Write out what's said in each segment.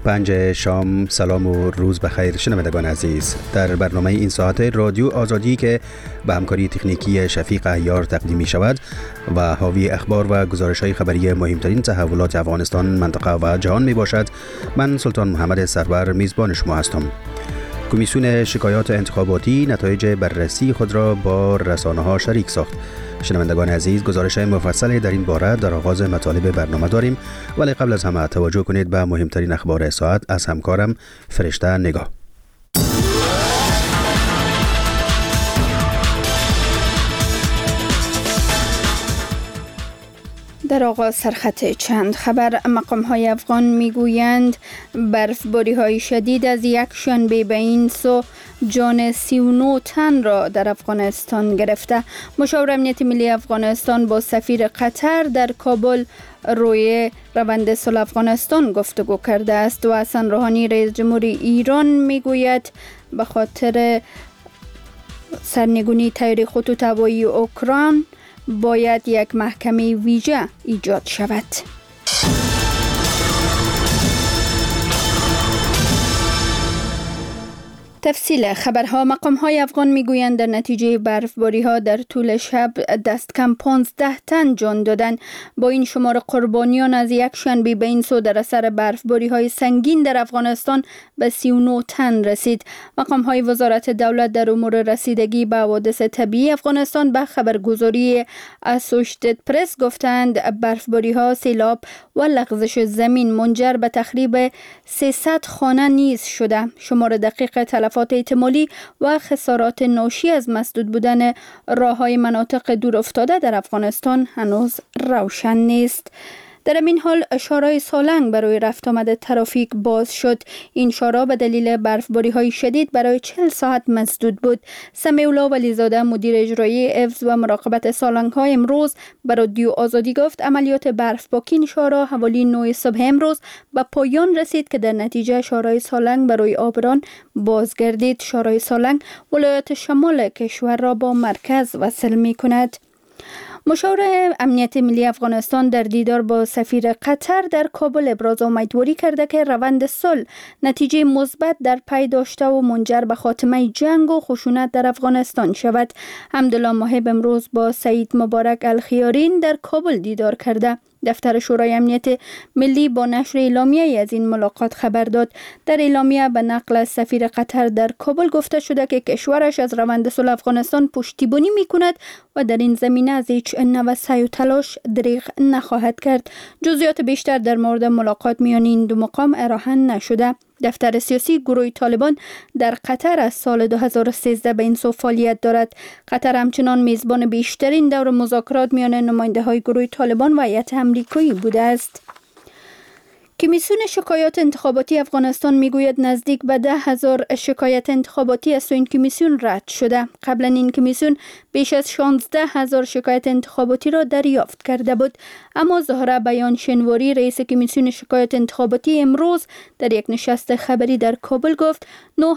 5 شام. سلام و روز بخیر شنوندگان عزیز. در برنامه این ساعت رادیو آزادی که به همکاری تکنیکی شفیق عیار تقدیم می شود و حاوی اخبار و گزارش‌های خبری مهمترین تحولات افغانستان، منطقه و جهان می باشد. من سلطان محمد سرور میزبان شما هستم. کمیسیون شکایات انتخاباتی نتایج بررسی خود را با رسانه‌ها شریک ساخت. شنوندگان عزیز، گزارش مفصل در این باره در آغاز مطالب برنامه داریم، ولی قبل از همه توجه کنید به مهمترین اخبار ساعت از همکارم فرشته نگاه. در آغاز سرخط چند خبر. مقام‌های افغان میگویند برفباری‌های شدید از یک شنبه به این سو جان 39 تن را در افغانستان گرفته. مشاور امنیت ملی افغانستان با سفیر قطر در کابل روی روند صلح افغانستان گفتگو کرده است و حسن روحانی رئیس جمهوری ایران میگوید به خاطر سرنگونی طیاره خطوط هوایی اوکراین باید یک محکمه ویژه ایجاد شود. تفصیل خبرها. مقام‌های افغان میگویند در نتیجه برفباری‌ها در طول شب دست کم 15 تن جان دادند. با این شمار قربانیان از یک شنبه به این سو در اثر برفباری‌های سنگین در افغانستان به 39 تن رسید. مقام‌های وزارت دولت در امور رسیدگی به حوادث طبیعی افغانستان به خبرگزاری اسوشیتد پرس گفتند برفباری‌ها، سیلاب و لغزش زمین منجر به تخریب 300 خانه نیز شده. شمار دقیق تلفات احتمالی و خسارات ناشی از مسدود بودن راه‌های مناطق دور افتاده در افغانستان هنوز روشن نیست. در این حال شارع سالنگ برای رفت آمد ترافیک باز شد. این شارع به دلیل برفباری‌های شدید برای 40 ساعت مسدود بود. سمیع الله ولیزاده مدیر اجرایی حفظ و مراقبت سالنگ‌ها امروز به رادیو آزادی گفت عملیات برفپاکی این شارع حوالی 9 صبح امروز به پایان رسید که در نتیجه شارع سالنگ برای عابران بازگردید. شارع سالنگ ولایت شمال کشور را با مرکز وصل می‌کند. مشاور امنیت ملی افغانستان در دیدار با سفیر قطر در کابل ابراز امیدواری کرده که روند صلح نتیجه مثبت در پی داشته و منجر به خاتمه جنگ و خشونت در افغانستان شود. حمدالله محب امروز با سعید مبارک الخیارین در کابل دیدار کرده. دفتر شورای امنیت ملی با نشر اعلامیه از این ملاقات خبر داد. در اعلامیه به نقل از سفیر قطر در کابل گفته شده که کشورش از روند صلح افغانستان پشتیبانی می‌کند و در این زمینه از هیچ نوع سعی و تلاش دریغ نخواهد کرد. جزئیات بیشتر در مورد ملاقات میان این دو مقام ارائه نشده. دفتر سیاسی گروه طالبان در قطر از سال 2013 به این سو فعالیت دارد. قطر همچنان میزبان بیشترین دور مذاکرات میان نماینده‌های گروه طالبان و هیئت امریکایی بوده است. کمیسیون شکایات انتخاباتی افغانستان میگوید نزدیک به 10,000 شکایت انتخاباتی از این کمیسیون رد شده. قبلا این کمیسیون بیش از 16,000 شکایت انتخاباتی را دریافت کرده بود. اما زهره بیان شنواری رئیس کمیسیون شکایات انتخاباتی امروز در یک نشست خبری در کابل گفت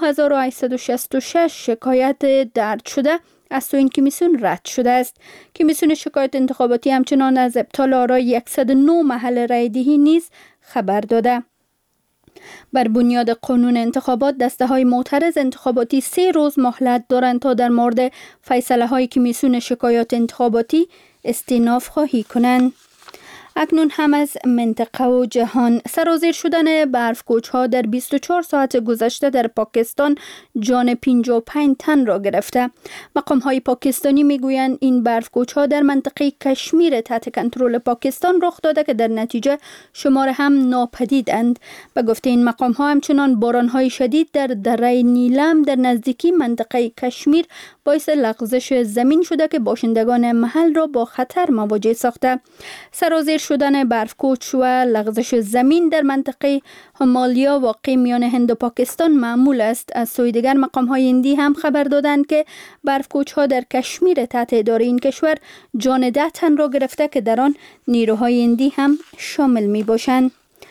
9,866 شکایت درج شده از سوی این کمیسیون رد شده است. کمیسیون شکایت انتخاباتی همچنان از ابطال آرای 109 محل رای دهی نیز خبر داده. بر بنیاد قانون انتخابات دسته‌های معترض انتخاباتی 3 روز مهلت دارند تا در مورد فیصله‌های کمیسیون شکایات انتخاباتی استئناف خواهی کنند. اکنون هم از منطقه و جهان. سرازیر شدن برف‌کوچ‌ها در 24 ساعت گذشته در پاکستان جان 55 تن را گرفته. مقام‌های پاکستانی میگویند این برف‌کوچ‌ها در منطقه کشمیر تحت کنترل پاکستان رخ داده که در نتیجه شمار هم ناپدیدند. به گفته این مقام‌ها همچنان باران‌های شدید در دره نیلم در نزدیکی منطقه کشمیر باعث لغزش زمین شده که باشندگان محل را با خطر مواجه ساخته. سرازیر شدن برفکوچ و لغزش زمین در منطقه همالیا واقع میان هند و پاکستان معمول است. از سوی دیگر مقام‌های هندی هم خبر دادند که برفکوچ‌ها در کشمیر تحت اداره این کشور جان 10 تن را گرفته که در آن نیروهای هندی هم شامل می باشند.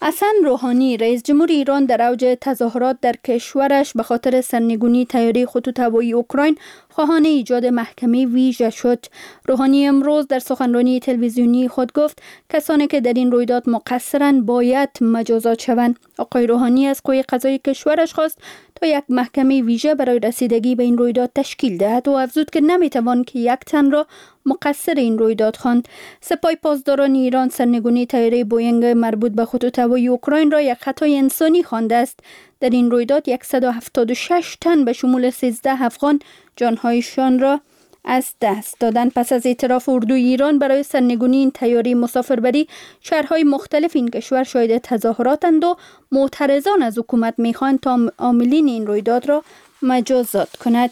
حسن روحانی رئیس جمهور ایران در اوج تظاهرات در کشورش به خاطر سرنگونی طیاره خطوط هوایی اوکراین خواهان ایجاد محکمه ویژه شد. روحانی امروز در سخنرانی تلویزیونی خود گفت کسانی که در این رویداد مقصرند باید مجازات شوند. آقای روحانی از قوه قضایی کشورش خواست تا یک محکمه ویژه برای رسیدگی به این رویداد تشکیل دهد و افزود که نمیتوان که یک تن را مقصر این رویداد خواند. سپاه پاسداران ایران سرنگونی طیاره بوئینگ مربوط به خطوط هوایی اوکراین را یک خطای انسانی خوانده است. در این رویداد 176 تن به شمول 13 افغان جانهایشان را از دست دادند. پس از اعتراف اردوی ایران برای سرنگونی این طیاره مسافربری، شهرهای مختلف این کشور شاهد تظاهراتند و معترضان از حکومت میخواهند تا عاملین این رویداد را مجازات کند.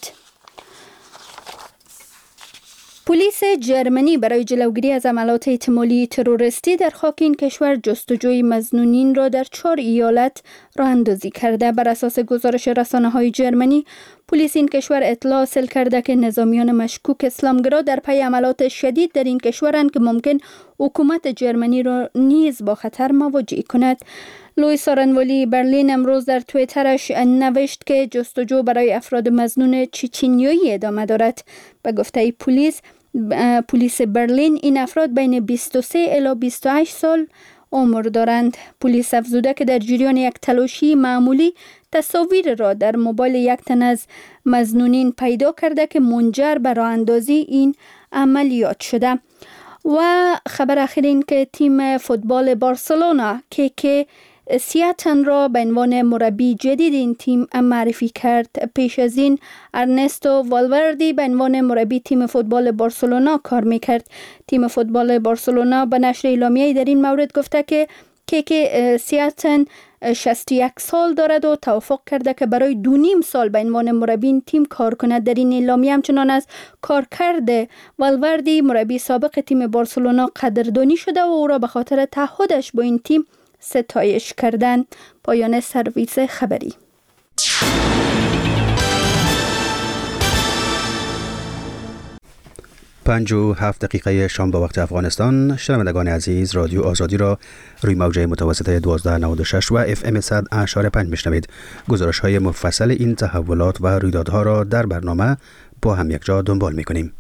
پلیس جرمنی برای جلوگیری از حملات احتمالی تروریستی در خاک این کشور جستجوی مظنونین را در 4 ایالت راه اندازی کرده. بر اساس گزارش رسانه‌های جرمنی، پلیس این کشور اطلاع حاصل کرده که نظامیان مشکوک اسلامگرا در پی حملات شدید در این کشورند که ممکن حکومت جرمنی را نیز با خطر مواجه کند. لوئیس آرنوالی برلین امروز در توییترش نوشت که جستجو برای افراد مظنون چچنیایی ادامه دارد. به گفته پلیس برلین، این افراد بین 23 الی 28 سال عمر دارند. پلیس افزوده که در جریان یک تلاشی معمولی تصاویر را در موبایل یک تن از مظنونین پیدا کرده که منجر به راه اندازی این عملیات شده. و خبر اخیر این که تیم فوتبال بارسلونا که سیاتن را به عنوان مربی جدید این تیم معرفی کرد. پیش از این ارنستو والوردی به عنوان مربی تیم فوتبال بارسلونا کار میکرد. تیم فوتبال بارسلونا به نشر اعلامیه‌ای در این مورد گفته که سیاتن 61 سال دارد و توافق کرده که برای 2.5 سال به عنوان مربی این تیم کار کند. در این اعلامیه همچنان از کارکرد والوردی مربی سابق تیم بارسلونا قدردانی شده و او را به خاطر تعهدش با این تیم ستایش کردند. پایان سرویس خبری. 5:07 شام به وقت افغانستان. شنوندگان عزیز، رادیو آزادی را روی موجه متوسط 1296 و FM 100.5 میشنوید. گزارش های مفصل این تحولات و رویدادها را در برنامه با هم یک جا دنبال میکنیم.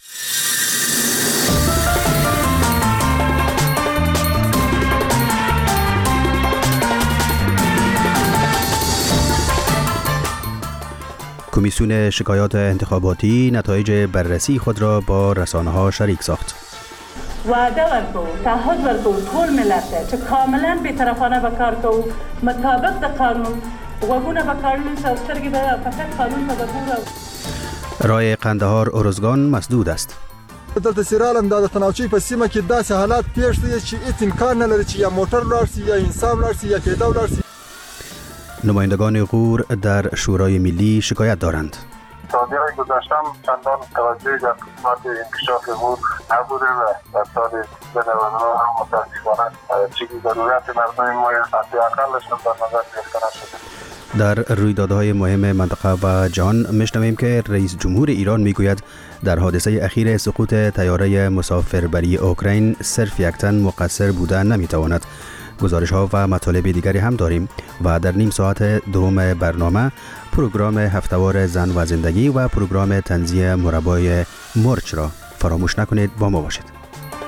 کمیسیون شکایات انتخاباتی نتایج بررسی خود را با رسانه‌ها شریک ساخت. وعده ورکو، تعهد ورکو ټول ملت چې کاملا بی‌طرفانه به کار کوو، مطابق د قانون، غوږونه به قانون او سترګې به فقط قانون ته وګورو. رای قندهار ارزگان مسدود است. دلته سیرالم د تناوچی په سیمه کې داسې حالات پیښ دي چې هیڅ امکان نه لري چې یا موټر لاړ شي یا انسان لاړ شي یا پیاده لاړ شي. نمایندگان غور در شورای ملی شکایت دارند. سال‌های گذشتم چندان توجهی در قسمت انکشاف غور نبوده و در سال 99 هم متاسفانه چیزی ضرورت مردم ما حداقلش هم در نظر گرفته نشده. در رویدادهای مهم منطقه و جهان میشنویم که رئیس جمهور ایران میگوید در حادثه اخیر سقوط طیاره مسافربری اوکراین صرف یک تن مقصر بوده نمیتواند. گزارش ها و مطالب دیگری هم داریم و در نیم ساعت دوم برنامه پروگرام هفته‌وار زن و زندگی و پروگرام تنزیه مربای مرچ را فراموش نکنید. با ما باشید.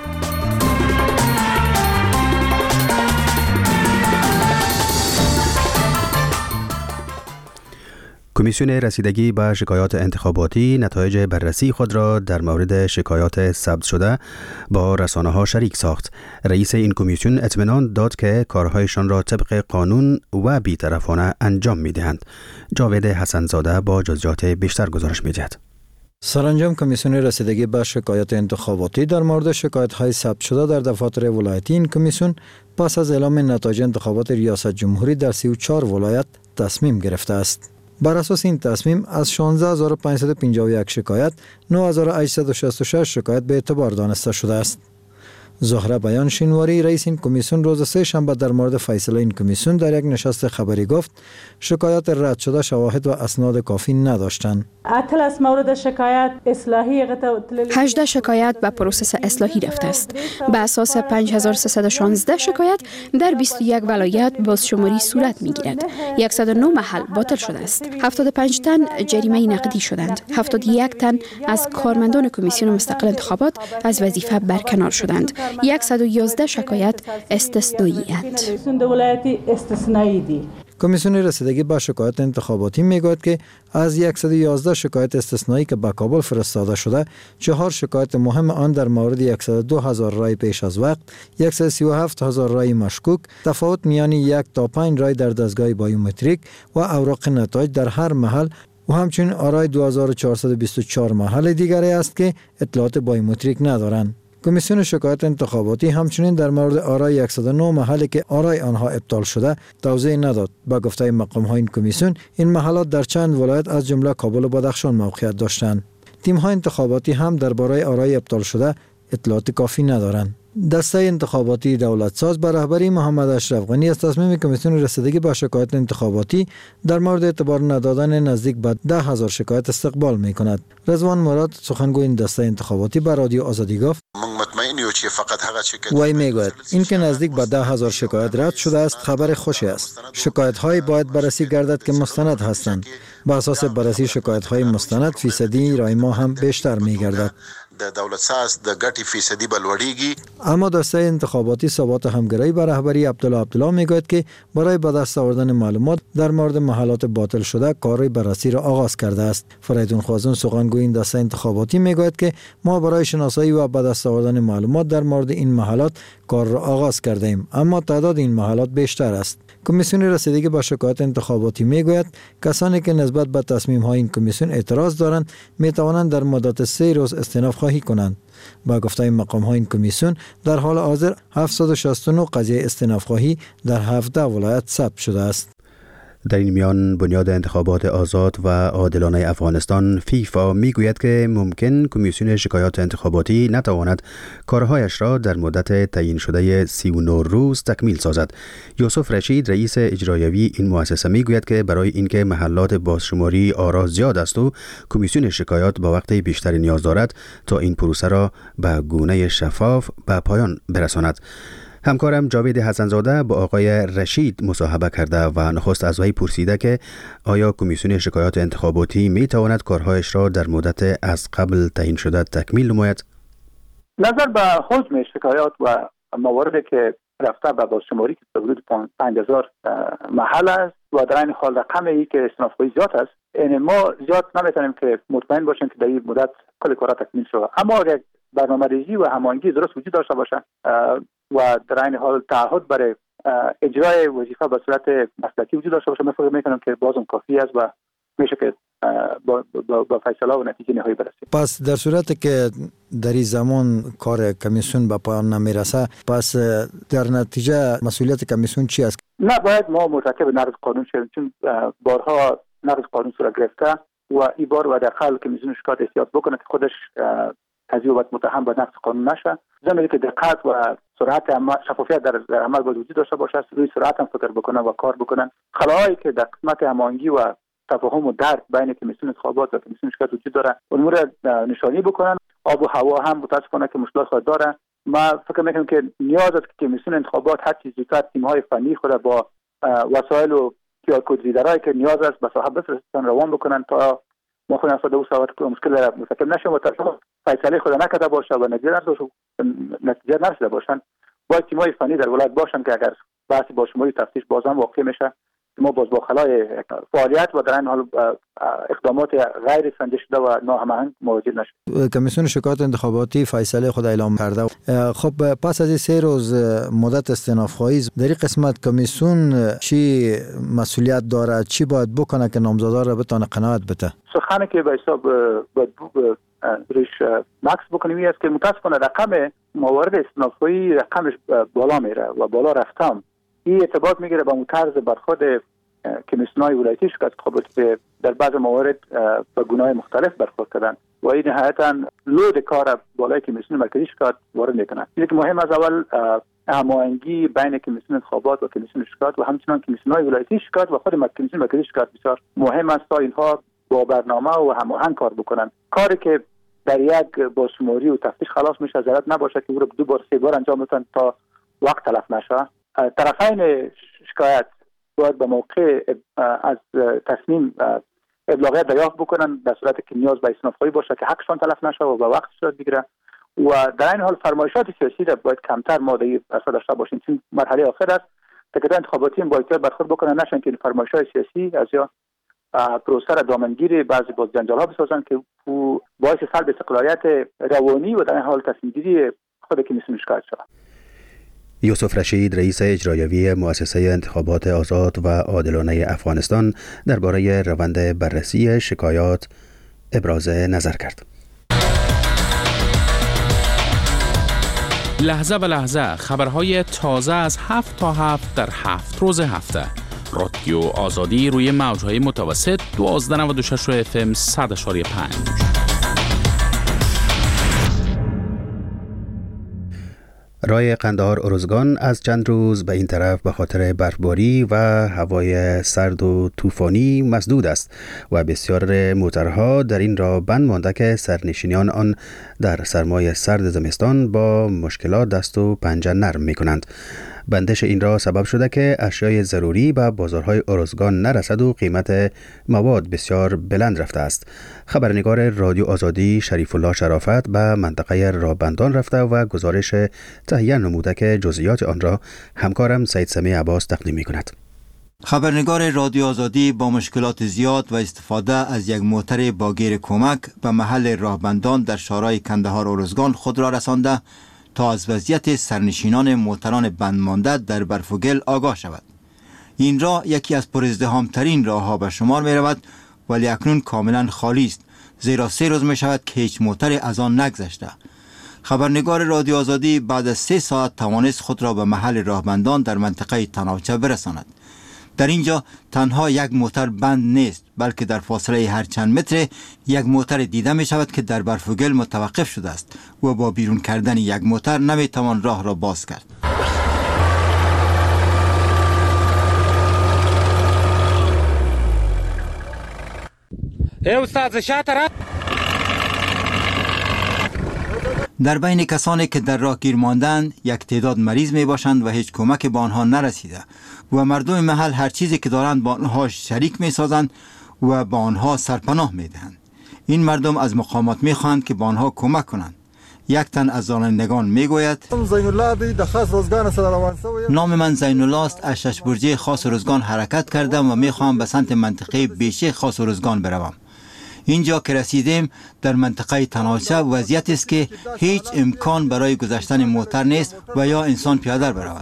کمیسیون رسیدگی به شکایات انتخاباتی نتایج بررسی خود را در مورد شکایات ثبت شده با رسانه‌ها شریک ساخت. رئیس این کمیسیون اطمینان داد که کارهایشان را طبق قانون و بی‌طرفانه انجام می‌دهند. جاوید حسن‌زاده با جزئیات بیشتر گزارش می‌دهد. سرانجام کمیسیون رسیدگی به شکایات انتخاباتی در مورد شکایت‌های ثبت شده در دفاتر ولایتی این کمیسیون پس از اعلام نتایج انتخابات ریاست جمهوری در 34 ولایت تصمیم گرفته است. بر اساس این تصمیم از 16551 شکایت 9866 شکایت به اعتبار دانسته شده است. زهره بیان شینواری رئیس این کمیسیون روز سه شنبه در مورد فیصله این کمیسیون در یک نشست خبری گفت شکایات رد شده شواهد و اسناد کافی نداشتند. 18 شکایت به پروسس اصلاحی رفته است. به اساس 5316 شکایت در 21 ولایت بازشماری صورت می‌گیرد. 109 محل باطل شده است. 75 تن جریمه نقدی شدند. 71 تن از کارمندان کمیسیون مستقل انتخابات از وظیفه برکنار شدند. 111 شکایت استثنایی اند. کمیسیون رسیدگی به شکایات انتخاباتی میگوید که از 111 شکایت استثنایی که به کابل فرستاده شده، 4 شکایت مهم آن در مورد 102,000 رای پیش از وقت، 137,000 رای مشکوک، تفاوت میان 1 تا 5 رای در دستگاه بایومتریک و اوراق نتایج در هر محل و همچنین آرای 2424 محل دیگری است که اطلاعات بایومتریک ندارند. کمیسیون شکایات انتخاباتی همچنین در مورد آرای 109 محلی که آرای آنها ابطال شده توضیح نداد. با گفته مقام‌های این کمیسیون، این محلات در چند ولایت از جمله کابل و بدخشان موقعیت داشتند. تیم‌های انتخاباتی هم درباره آرای ابطال شده اطلاعات کافی ندارند. دسته انتخاباتی دولت ساز به رهبری محمد اشرف غنی از تصمیم کمیسیون رسیدگی به شکایات انتخاباتی در مورد اعتبار ندادن نزدیک به 10,000 شکایت استقبال می‌کند. رضوان مراد سخنگوی این دسته انتخاباتی به رادیو آزادی گفت وی میگوید این که نزدیک به 10,000 شکایت رد شده است خبر خوشی است. شکایت‌های باید بررسی گردد که مستند هستند. با اساس بررسی شکایت‌های مستند فیصدی رای ما هم بیشتر می‌گردد. دولت ساز د ګټي فیصدي بلوړیږي. اما دسته انتخاباتی ثبات همگرایی به رهبری عبدالله میگوید که برای به دست آوردن معلومات در مورد محلات باطل شده کاری بررسی را آغاز کرده است. فریدون خوازون سخنگوی این دسته انتخاباتی میگوید که ما برای شناسایی و به دست آوردن معلومات در مورد این محلات کار را آغاز کرده ایم، اما تعداد این محلات بیشتر است. کمیسیون رسیدگی به شکایات انتخاباتی میگوید کسانی که نسبت به تصمیم های این کمیسیون اعتراض دارند می توانند در مدت 3 روز استئناف خواهی کنند. با گفته مقام های این کمیسیون در حال حاضر 769 قضیه استئناف خواهی در 17 ولایت ثبت شده است. در این میان بنیاد انتخابات آزاد و عادلانه افغانستان فیفا میگوید که ممکن کمیسیون شکایات انتخاباتی نتواند کارهایش را در مدت تعیین شده 39 روز تکمیل سازد. یوسف رشید رئیس اجرایی این مؤسسه میگوید که برای اینکه محلات بازشماری آرا زیاد است و کمیسیون شکایات با وقت بیشتری نیاز دارد تا این پروسه را به گونه شفاف به پایان برساند. همکارم جاوید حسنزاده با آقای رشید مصاحبه کرده و نخست از وی پرسیده که آیا کمیسیون شکایات انتخاباتی می تواند کارهایش را در مدت از قبل تعیین شده تکمیل نماید؟ نظر به حجم شکایات و مواردی که رفته به بازشماری که حدود 5000 محل است و در این حال رقمی که استئناف‌خواهی زیاد است، یعنی ما زیاد نمیتونیم که مطمئن باشیم که در این مدت کل کارها تکمیل شود، اما اگر برنامه‌ریزی و هماهنگی درست وجود داشته باشه و در این حال تعهد برای اجرای وظیفه به صورت مسلکی وجود داشته باشه، من فکر می‌کنم که بازم کافی است و میشه که با فیصله و نتیجه نهایی برسیم. پس در صورتی که در این زمان کار کمیسیون به پایان نمیرسه، پس در نتیجه مسئولیت کمیسیون چی است؟ نه، باید ما مرتکب نقض قانون شویم، چون بارها نقض قانون صورت گرفته و این بار و در حال کمیسیون شکایت احتیاط بکنه که خودش تضییع متهم به نقض قانون نشه. زمانی که دقت و سرعت شفافیت در عمل باید وجود داشته باشه، روی سرعت هم فکر بکنن و کار بکنن. خلاهایی که در قسمت هماهنگی و تفاهم و درک بین کمیسیون انتخابات و کمیسیون شکایت وجود داره، امور نشانی بکنن. آب و هوا هم متاسفانه که مشکلات خود داره. ما فکر میکنم که نیاز است که کمیسیون انتخابات هر چیز زودتر تیم‌های فنی خود با وسایل و QR کد ریدرایی که نیاز است به صاحب بفرستن روان بکنن تا ما خود نفسد او سواد که مشکل را مرتکب نشیم و تا فیصله خود نکرده باشه و نتیجه نرسیده باشن. باید تیم‌های فنی در ولایت باشن که اگر بحث با شماری تفتیش باز هم واقع میشه، ما باز با خلای فعالیت و در این حال اقدامات غیر سنجیده شده و ناهماهنگ مواجه نشد. کمیسیون شکایات انتخاباتی فیصله خود اعلام کرده. خب پس از 3 روز مدت استئناف خواهی در این قسمت کمیسیون چی مسئولیت داره، چی باید بکنه که نامزدا را بتونه قناعت بده؟ سخنی که به حساب ریش مکس بکنیم است که متاسفانه رقم موارد استئناف خواهی رقمش بالا میره و بالا رفتم. این ارتباط میگیره با طرز برخورد کمیسیون‌های ولایتی شکایت انتخاباتی که در بعض موارد با گونه‌های مختلف برخورد کردن. و این نهایتا لود کار بالای کمیسیون مرکزی شکایت وارد میکنه. چیزی که مهم از اول هماهنگی بین کمیسیون انتخابات و کمیسیون شکایت و همچنان کمیسیون‌های ولایتی شکایت و خود کمیسیون مرکزی شکایت بسیار مهم است تا اینها با برنامه و هماهنگ کار بکنن. کاری که در یک بازشماری و تفتیش خلاص میشه ضرورت نباشه که او رو 2 بار 3 بار انجام بدن تا وقت تلف نشه. طرفین شکایت باید به موقع از تصمیم ابلاغیت دریافت بکنن در صورتی که نیاز به استنادخواهی باشه که حقشان تلف نشه و به وقت صورت بگیره و در این حال فرمایشات سیاسی را باید کمتر ماده اصلا داشته باشیم. چون مرحله آخر است تکیه انتخاباتی با احتیاط برخورد بکنن نشن که فرمایشات سیاسی از یا پروسه را دامنگیری بعضی باز جنجال ها بسازن که باعث سلب استقلالیت روانی و در این حال تصمیم گیری خود کمیسیون شکایت شود. یوسف رشید رئیس اجرایوی مؤسسه انتخابات آزاد و عادلانه افغانستان درباره روند بررسی شکایات ابراز نظر کرد. لحظه به لحظه خبرهای تازه از 7 تا 7 در 7 روز هفته. رادیو آزادی روی موجهای متوسط 1296 FM 100.5. راه قندهار ارزگان از چند روز به این طرف به خاطر برفباری و هوای سرد و طوفانی مسدود است و بسیار موترها در این راه بند مانده که سرنشینان آن در سرمای سرد زمستان با مشکلات دست و پنجه نرم می کنند. بندش این راه سبب شده که اشیای ضروری به بازارهای ارزگان نرسد و قیمت مواد بسیار بلند رفته است. خبرنگار رادیو آزادی شریف الله شرافت به منطقه راهبندان رفته و گزارش تهیه نموده که جزئیات آن را همکارم سید سمی عباس تقدیم می کند. خبرنگار رادیو آزادی با مشکلات زیاد و استفاده از یک موتر با گیر کمک به محل راهبندان در شارع کندهار ارزگان خود را رسانده تا از وضعیت سرنشینان موتران بند مانده در برف و گل آگاه شود. این راه یکی از پرازدحام‌ترین راه‌ها به شمار می رود ولی اکنون کاملا خالی است، زیرا 3 روز می شود که هیچ موتر از آن نگذشته. خبرنگار رادیو آزادی بعد از 3 ساعت توانست خود را به محل راهبندان در منطقه تناوچه برساند. در اینجا تنها یک موتر بند نیست، بلکه در فاصله هر چند متر یک موتر دیده می شود که در برف و گل متوقف شده است و با بیرون کردن یک موتر نمی توان راه را باز کرد. در بین کسانی که در راه گیر ماندند یک تعداد مریض می باشند و هیچ کمک به آنها نرسیده و مردم محل هر چیزی که دارند با آنها شریک می سازند و با آنها سرپناه می دهند. این مردم از مقامات می خواهند که با آنها کمک کنند. یک تن از رانندگان می گوید نام من زین الله است، از شش برجه خاص ارزگان حرکت کردم و می خواهم به سمت منطقه بیشه خاص ارزگان بروم. اینجا که رسیدیم در منطقه تناوچه وضعیت است که هیچ امکان برای گذشتن موتر نیست و یا انسان پیاده برود.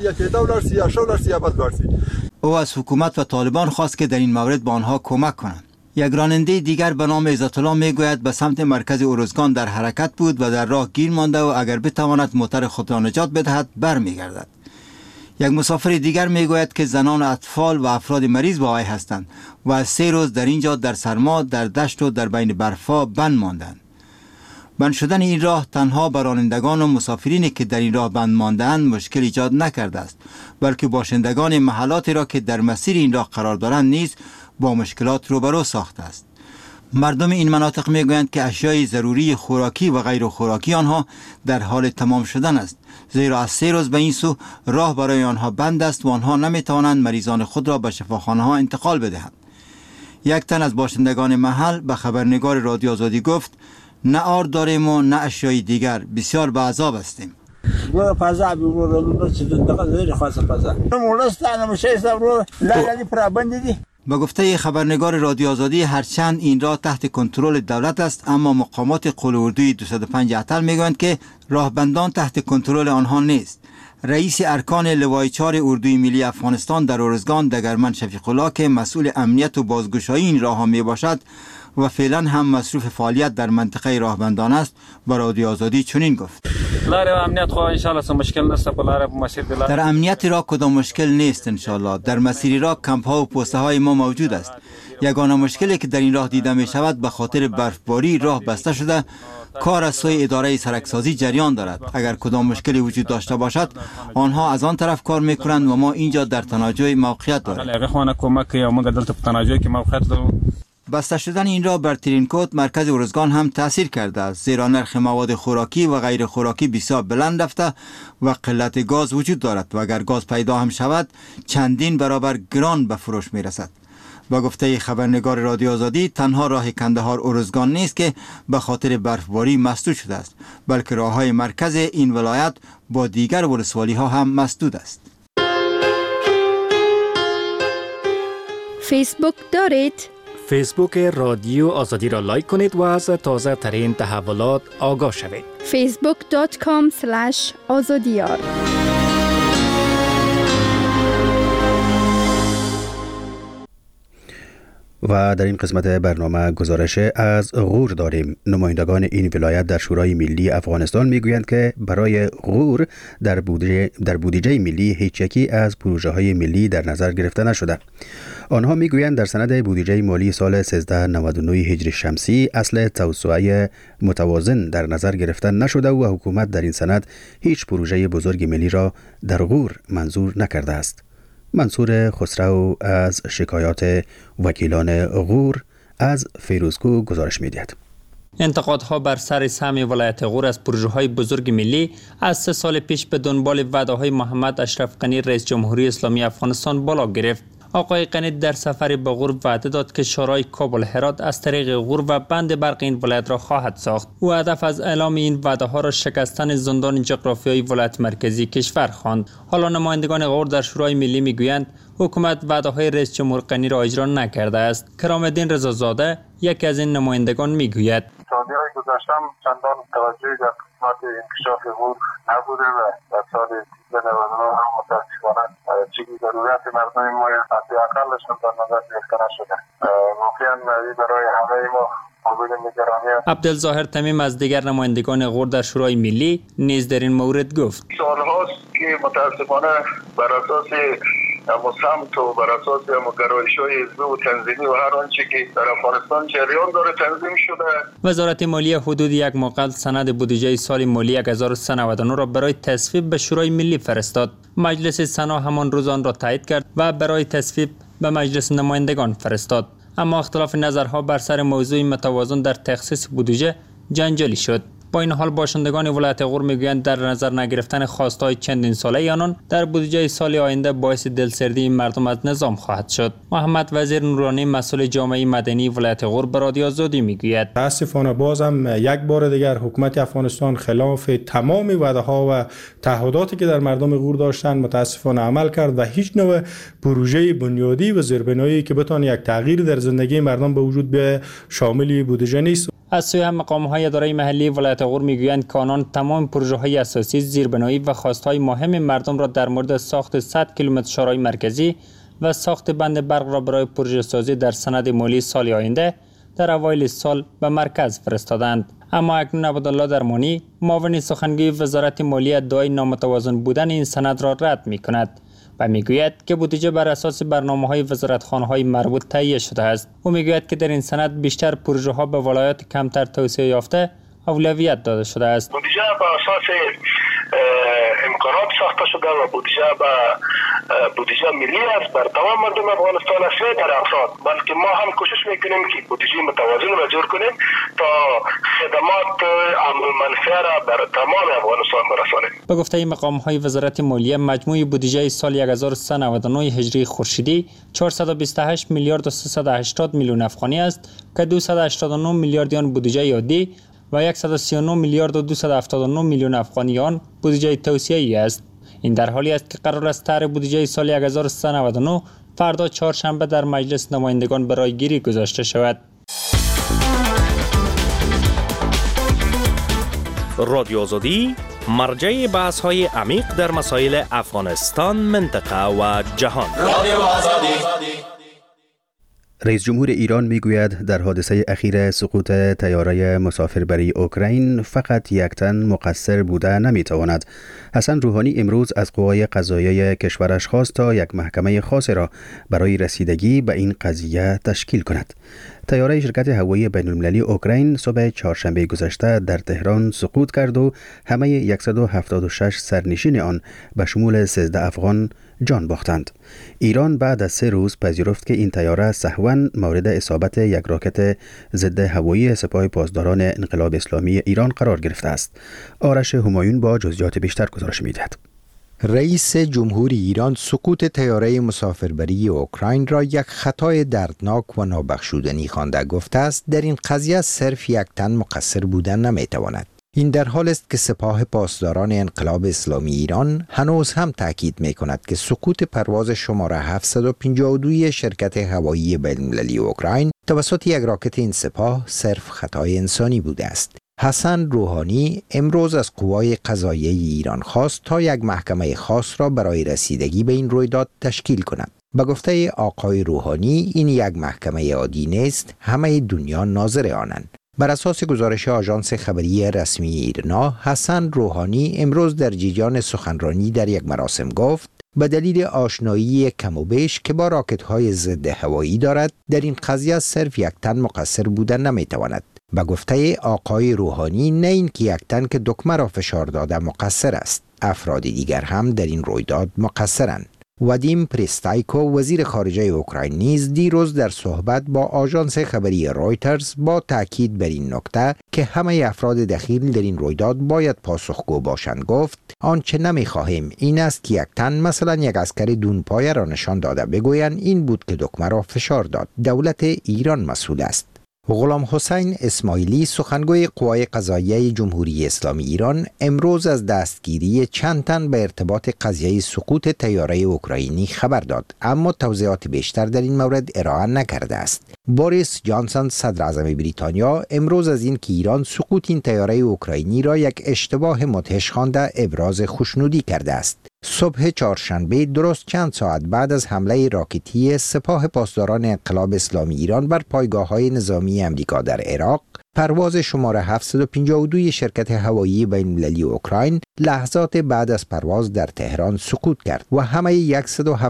او از حکومت و طالبان خواست که در این مورد با آنها کمک کنند. یک راننده دیگر به نام عزت الله میگوید به سمت مرکز ارزگان در حرکت بود و در راه گیر مانده و اگر بتواند موتر خود را نجات بدهد برمیگردد. یک مسافر دیگر میگوید که زنان و اطفال و افراد مریض با وی هستند و از 3 روز در اینجا در سرما در دشت و در بین برفا بند ماندند. بند شدن این راه تنها بر رانندگان و مسافرینی که در این راه بند مانده‌اند مشکل ایجاد نکرده است، بلکه باشندگان محلاتی را که در مسیر این راه قرار دارند نیز با مشکلات روبرو ساخته است. مردم این مناطق میگویند که اشیای ضروری خوراکی و غیر خوراکی آنها در حال تمام شدن است، زیرا از 3 روز به این سو راه برای آنها بند است و آنها نمیتوانند مریضان خود را به شفاخانه ها انتقال بدهند. یک تن از باشندگان محل به خبرنگار رادیو آزادی گفت نه آرد داریم و نه اشیای دیگر، بسیار به عذاب هستیم. به گفته خبرنگار رادیو آزادی هرچند این راه تحت کنترل دولت است اما مقامات قول اردوی 205 اعتل میگویند که راهبندان تحت کنترل آنها نیست. رئیس ارکان لوای 4 اردوی ملی افغانستان در ارزگان دگرمن شفیق الله که مسئول امنیت و بازگشایی این راه ها می باشد و فعلا هم مصروف فعالیت در منطقه راهبندان است با رادیو آزادی چنین گفت در امنیت راه کدام مشکل نیست ان شاء الله. در مسیر راه کمپ ها و پوسته های ما موجود است. یگانه مشکلی که در این راه دیده می شود به خاطر برفباری راه بسته شده. کار از سوی اداره سرکسازی جریان دارد. اگر کدام مشکلی وجود داشته باشد آنها از آن طرف کار میکنند و ما اینجا در تناجوی موقعیت داریم. بسته شدن این راه بر ترینکوت مرکز ارزگان هم تاثیر کرده است، زیرا نرخ مواد خوراکی و غیر خوراکی بسیار بلند رفته و قلت گاز وجود دارد و اگر گاز پیدا هم شود چندین برابر گران به فروش می رسد. با گفته خبرنگار رادیو آزادی تنها راه کندهار ارزگان نیست که به خاطر برفباری مسدود شده است، بلکه راههای مرکز این ولایت با دیگر ولسوالی ها هم مسدود است. فیسبوک دارید؟ فیسبوک رادیو آزادی را لایک کنید و از تازه ترین تحولات آگاه شوید. facebook.com/azadiyar. و در این قسمت برنامه گزارش از غور داریم. نمایندگان این ولایت در شورای ملی افغانستان میگویند که برای غور در بودجه ملی هیچ یکی از پروژه های ملی در نظر گرفته نشده. آنها میگویند در سند بودجه مالی سال 1399 هجری شمسی اصل توسعه متوازن در نظر گرفته نشده و حکومت در این سند هیچ پروژه بزرگ ملی را در غور منظور نکرده است. منصور خسرو از شکایات وکیلان غور از فیروزکو گزارش می‌دهد. انتقادها بر سر سهم ولایت غور از پروژه‌های بزرگ ملی از 3 سال پیش به دنبال وعده‌های محمد اشرف غنی رئیس جمهوری اسلامی افغانستان بالا گرفت. آقای غنی در سفر به غور وعده داد که شورای کابل هرات از طریق غور و بند برق این ولایت را خواهد ساخت. او هدف از اعلام این وعده‌ها را شکستن زندان جغرافیایی ولایت مرکزی کشور خواند. حالا نمایندگان غور در شورای ملی میگویند حکومت وعده‌های رئیس جمهور غنی را اجرا نکرده است. کرام الدین رضازاده یکی از این نمایندگان میگوید سالهای گذشتم چندان توجهی در قسمت انکشاف غور نبوده و در سال 1399 هم متاسفانه چیزی ضرورت مردم ما حداقلش هم در نظر گرفته نشده. واقعا برای همه ما قابل نگرانی است. عبدالظاهر تمیم از دیگر نمایندگان غور در شورای ملی نیز در این مورد گفت سالهاست که متاسفانه بر اساس سمت و بر اساس گرایش‌های حزبی و تنظیمی و هر آنچه که در افغانستان جریان داره تنظیم شده. وزارت مالیه حدود یک ماه قبل سند بودجه سال مالی 1399 را برای تصویب به شورای ملی فرستاد. مجلس سنا همان روز آن را تایید کرد و برای تصویب به مجلس نمایندگان فرستاد. اما اختلاف نظرها بر سر موضوع متوازن در تخصیص بودجه جنجالی شد. با این حال باشندگان ولایت غور میگویند در نظر نگرفتن خواستهای چندین ساله آنان در بودجه سال آینده باعث دلسردی مردم از نظام خواهد شد. محمد وزیر نورانی مسئول جامعه مدنی ولایت غور به رادیو آزادی میگوید متاسفانه بازم یک بار دیگر حکومت افغانستان خلاف تمام وعده‌ها و تعهداتی که در مردم غور داشتند متاسفانه عمل کرد و هیچ نوع پروژه بنیادی و زیربنایی که بتونه یک تغییر در زندگی مردم به وجود بیاید شامل بودجه نیست. از سوی هم مقام‌های اداره محلی ولایت غور میگویند که آنان تمام پروژه‌های اساسی، زیربنایی و خواست‌های مهم مردم را در مورد ساخت 100 کیلومتر شورای مرکزی و ساخت بند برق را برای پروژه سازی در سند مالی سال آینده در اوایل سال به مرکز فرستادند. اما اکنون عبدالله درمانی معاون سخنگوی وزارت مالیه ادعای نامتوازن بودن این سند را رد می‌کند و میگوید که بودجه بر اساس برنامه‌های وزارتخانه‌های مربوط تهیه شده است. او میگوید که در این سند بیشتر پروژه‌ها به ولایات کمتر توسعه یافته اولویت داده شده است. بودجه بر اساس امکانات ساخته شده و بودجه ملی است بر تمام مردم افغانستان است در افراد، بلکه ما هم کوشش میکنیم که بودجه متوازن را جور کنیم تا خدمات منفعه را بر تمام افغانستان برسانیم. به گفته مقام‌های وزارت مالیه مجموع بودجه سال 1399 هجری خورشیدی 428 میلیارد و 380 میلیون افغانی است که 289 میلیارد آن بودجه عادی و 139 میلیارد و 279 میلیون افغانی آن بودجه توسعه‌ای است. این در حالی است که قرار است طرح بودجه سال 1399 فردا چهارشنبه در مجلس نمایندگان برای گیری گذاشته شود. رادیو آزادی مرجع بحث‌های عمیق در مسائل افغانستان، منطقه و جهان. رادیو آزادی. رئیس جمهور ایران میگوید در حادثه اخیر سقوط طیاره مسافربری اوکراین فقط یک تن مقصر بوده نمیتواند. حسن روحانی امروز از قوای قضاییه کشورش خواست تا یک محکمه خاص را برای رسیدگی به این قضیه تشکیل کند. طیاره شرکت هوایی بین‌المللی اوکراین صبح چهارشنبه گذشته در تهران سقوط کرد و همه 176 سرنشین آن به شمول 13 افغان جان باختند. ایران بعد از 3 روز پذیرفت که این طیاره سهواً مورد اصابت یک راکت ضد هوایی سپاه پاسداران انقلاب اسلامی ایران قرار گرفته است. آرش همایون با جزئیات بیشتر گزارش می‌دهد. رئیس جمهور ایران سقوط طیاره مسافربری اوکراین را یک خطای دردناک و نابخشودنی خوانده گفته است در این قضیه صرف یک تن مقصر بودن نمیتواند. این در حال است که سپاه پاسداران انقلاب اسلامی ایران هنوز هم تاکید می‌کند که سقوط پرواز شماره 752 شرکت هوایی بین‌المللی اوکراین توسط یک راکت این سپاه صرف خطای انسانی بوده است. حسن روحانی امروز از قوای قضاییه ایران خواست تا یک محکمه خاص را برای رسیدگی به این رویداد تشکیل کند. به گفته آقای روحانی این یک محکمه عادی نیست، همه دنیا ناظر آنند. بر اساس گزارش آژانس خبری رسمی ایرنا، حسن روحانی امروز در جریان سخنرانی در یک مراسم گفت به دلیل آشنایی کم و بیش که با راکت‌های ضد هوایی دارد در این قضیه صرف یک تن مقصر بودن نمیتواند. به گفته آقای روحانی نه این که یک تن که دکمه را فشار داده مقصر است، افراد دیگر هم در این رویداد مقصرند. وادیم پریستایکو وزیر خارجه اوکراین نیز دیروز در صحبت با آژانس خبری رویترز با تاکید بر این نکته که همه افراد دخیل در این رویداد باید پاسخگو باشند گفت آنچه نمی‌خواهیم این است که یک تن مثلا یک عسکر دونپایه را نشان داده بگویند این بود که دکمه را فشار داد. دولت ایران مسئول است. غلام حسین اسماعیلی سخنگوی قوای قضاییه جمهوری اسلامی ایران امروز از دستگیری چند تن به ارتباط قضیه سقوط طیاره اوکراینی خبر داد، اما توضیحات بیشتر در این مورد ارائه نکرده است. بوریس جانسون صدر اعظم بریتانیا امروز از این که ایران سقوط این طیاره اوکراینی را یک اشتباه مدهش خوانده ابراز خوشنودی کرده است. صبح چهارشنبه درست چند ساعت بعد از حمله راکتی سپاه پاسداران انقلاب اسلامی ایران بر پایگاه‌های نظامی امریکا در عراق، پرواز شماره 752 شرکت هوایی بین‌المللی اوکراین لحظات بعد از پرواز در تهران سقوط کرد و همه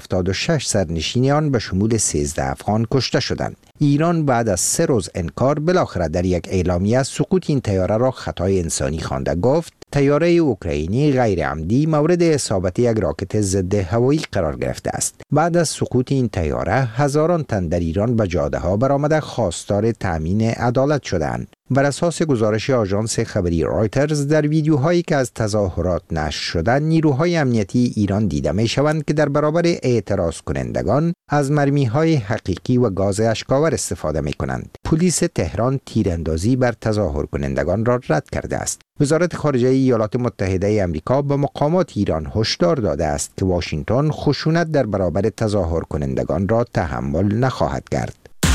176 سرنشین آن به شمول 13 افغان کشته شدند. ایران بعد از 3 روز انکار بالاخره در یک اعلامیه سقوط این طیاره را خطای انسانی خوانده گفت طیاره اوکراینی غیر عمدی مورد اصابت یک راکت ضد هوایی قرار گرفته است. بعد از سقوط این طیاره هزاران تن در ایران به جاده‌ها برآمده خواستار تامین عدالت شدند. بر اساس گزارش آژانس خبری رویترز در ویدیوهایی که از تظاهرات نشر شده نیروهای امنیتی ایران دیده می شوند که در برابر اعتراض کنندگان از مرمی‌های حقیقی و گاز اشک‌آور استفاده می کنند. پلیس تهران تیراندازی بر تظاهر کنندگان را رد کرده است. وزارت خارجه ایالات متحده آمریکا به مقامات ایران هشدار داده است که واشنگتن خشونت در برابر تظاهر کنندگان را تحمل نخواهد کرد.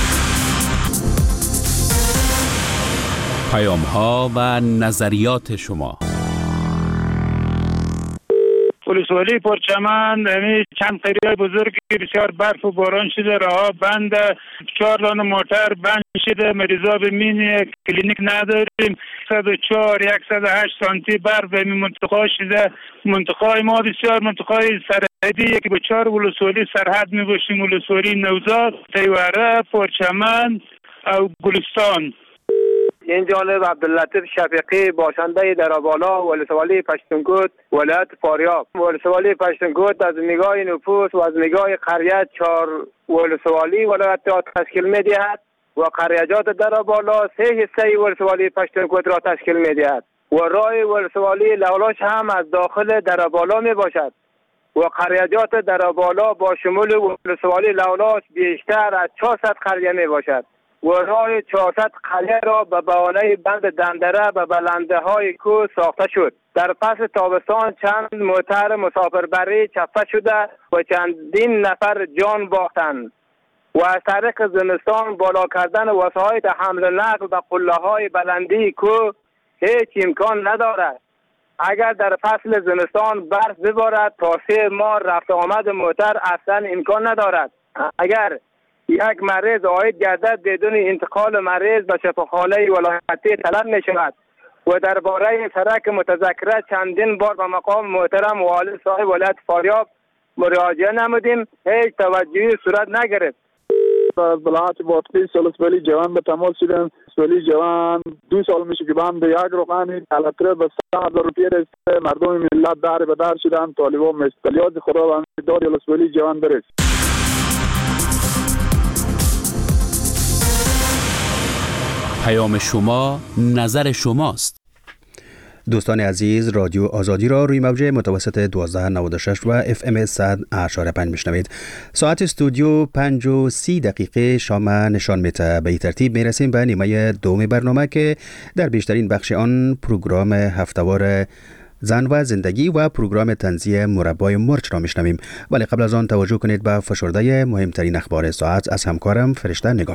پیام‌ها و نظریات شما. ولسوالی پرچمن چند قریه بزرگی بسیار برف و باران شده، راه بند، 4 دانه موتر بند شده، مریضا بمینی کلینیک نداریم، 104 108 سانتی برف به این منطقه شده. منطقه ما بسیار منطقه سرحدی که با 4 ولسوالی سرحد می باشیم، ولسوالی نوزاد، تیوره، پرچمن و گلستان. این جانب عبداللطیف شفیقی باشنده درابالا ولسوالی پشتونکوت ولایت فاریاب. ولسوالی پشتونکوت از نگاه نفوس و از نگاه قریه 4 ولسوالی ولایت را تشکیل می‌دهد و قریجات درابالا 3 حصه ولسوالی پشتونکوت را تشکیل می‌دهد و راه ولسوالی لولاش هم از داخل درابالا میباشد و قریجات درابالا با شمول ولسوالی لولاش بیشتر از 400 قریه میباشد و راه 400 قریه را به بهانه بند دندره به بلنده های کوه ساخته شد. در پس تابستان چند موتر مسافربری چپه شده و چندین نفر جان باختند و از طریق زمستان بالا کردن وسایل حمل و نقل به قله های بلندی کوه هیچ امکان ندارد. اگر در فصل زمستان برف ببارد تا 3 ماه رفت آمد موتر اصلا امکان ندارد. اگر یک مریض عاید گردد بدون انتقال مریض به شفاخانه ولایتی طلب می شود و درباره سرک متذکره چندین بار به مقام محترم والی صاحب ولایت فاریاب مراجعه نمودیم، هیچ توجهی صورت نگرفت. از بلعات باطلی سلسبلی جوان به تماس شدن. سلسبلی جوان 2 سال میشه که به هم یک روغانی تلاتره به 100,000 روپیه رسیده. مردم ملت در به در شدن. طالبان مستلیات خدا و داری سلسبلی جوان برس. پیام شما، نظر شماست. دوستان عزیز، رادیو آزادی را روی موج متوسط 1296 و FM 100.5 میشنوید. ساعت استودیو 5:30 شام نشان میده. به این ترتیب میرسیم به نیمه دوم برنامه که در بیشترین بخش آن پروگرام هفتهوار زن و زندگی و پروگرام طنزی مربای مرچ را میشنویم. ولی قبل از آن توجه کنید به فشرده مهمترین اخبار ساعت از همکارم فرشته نگاه.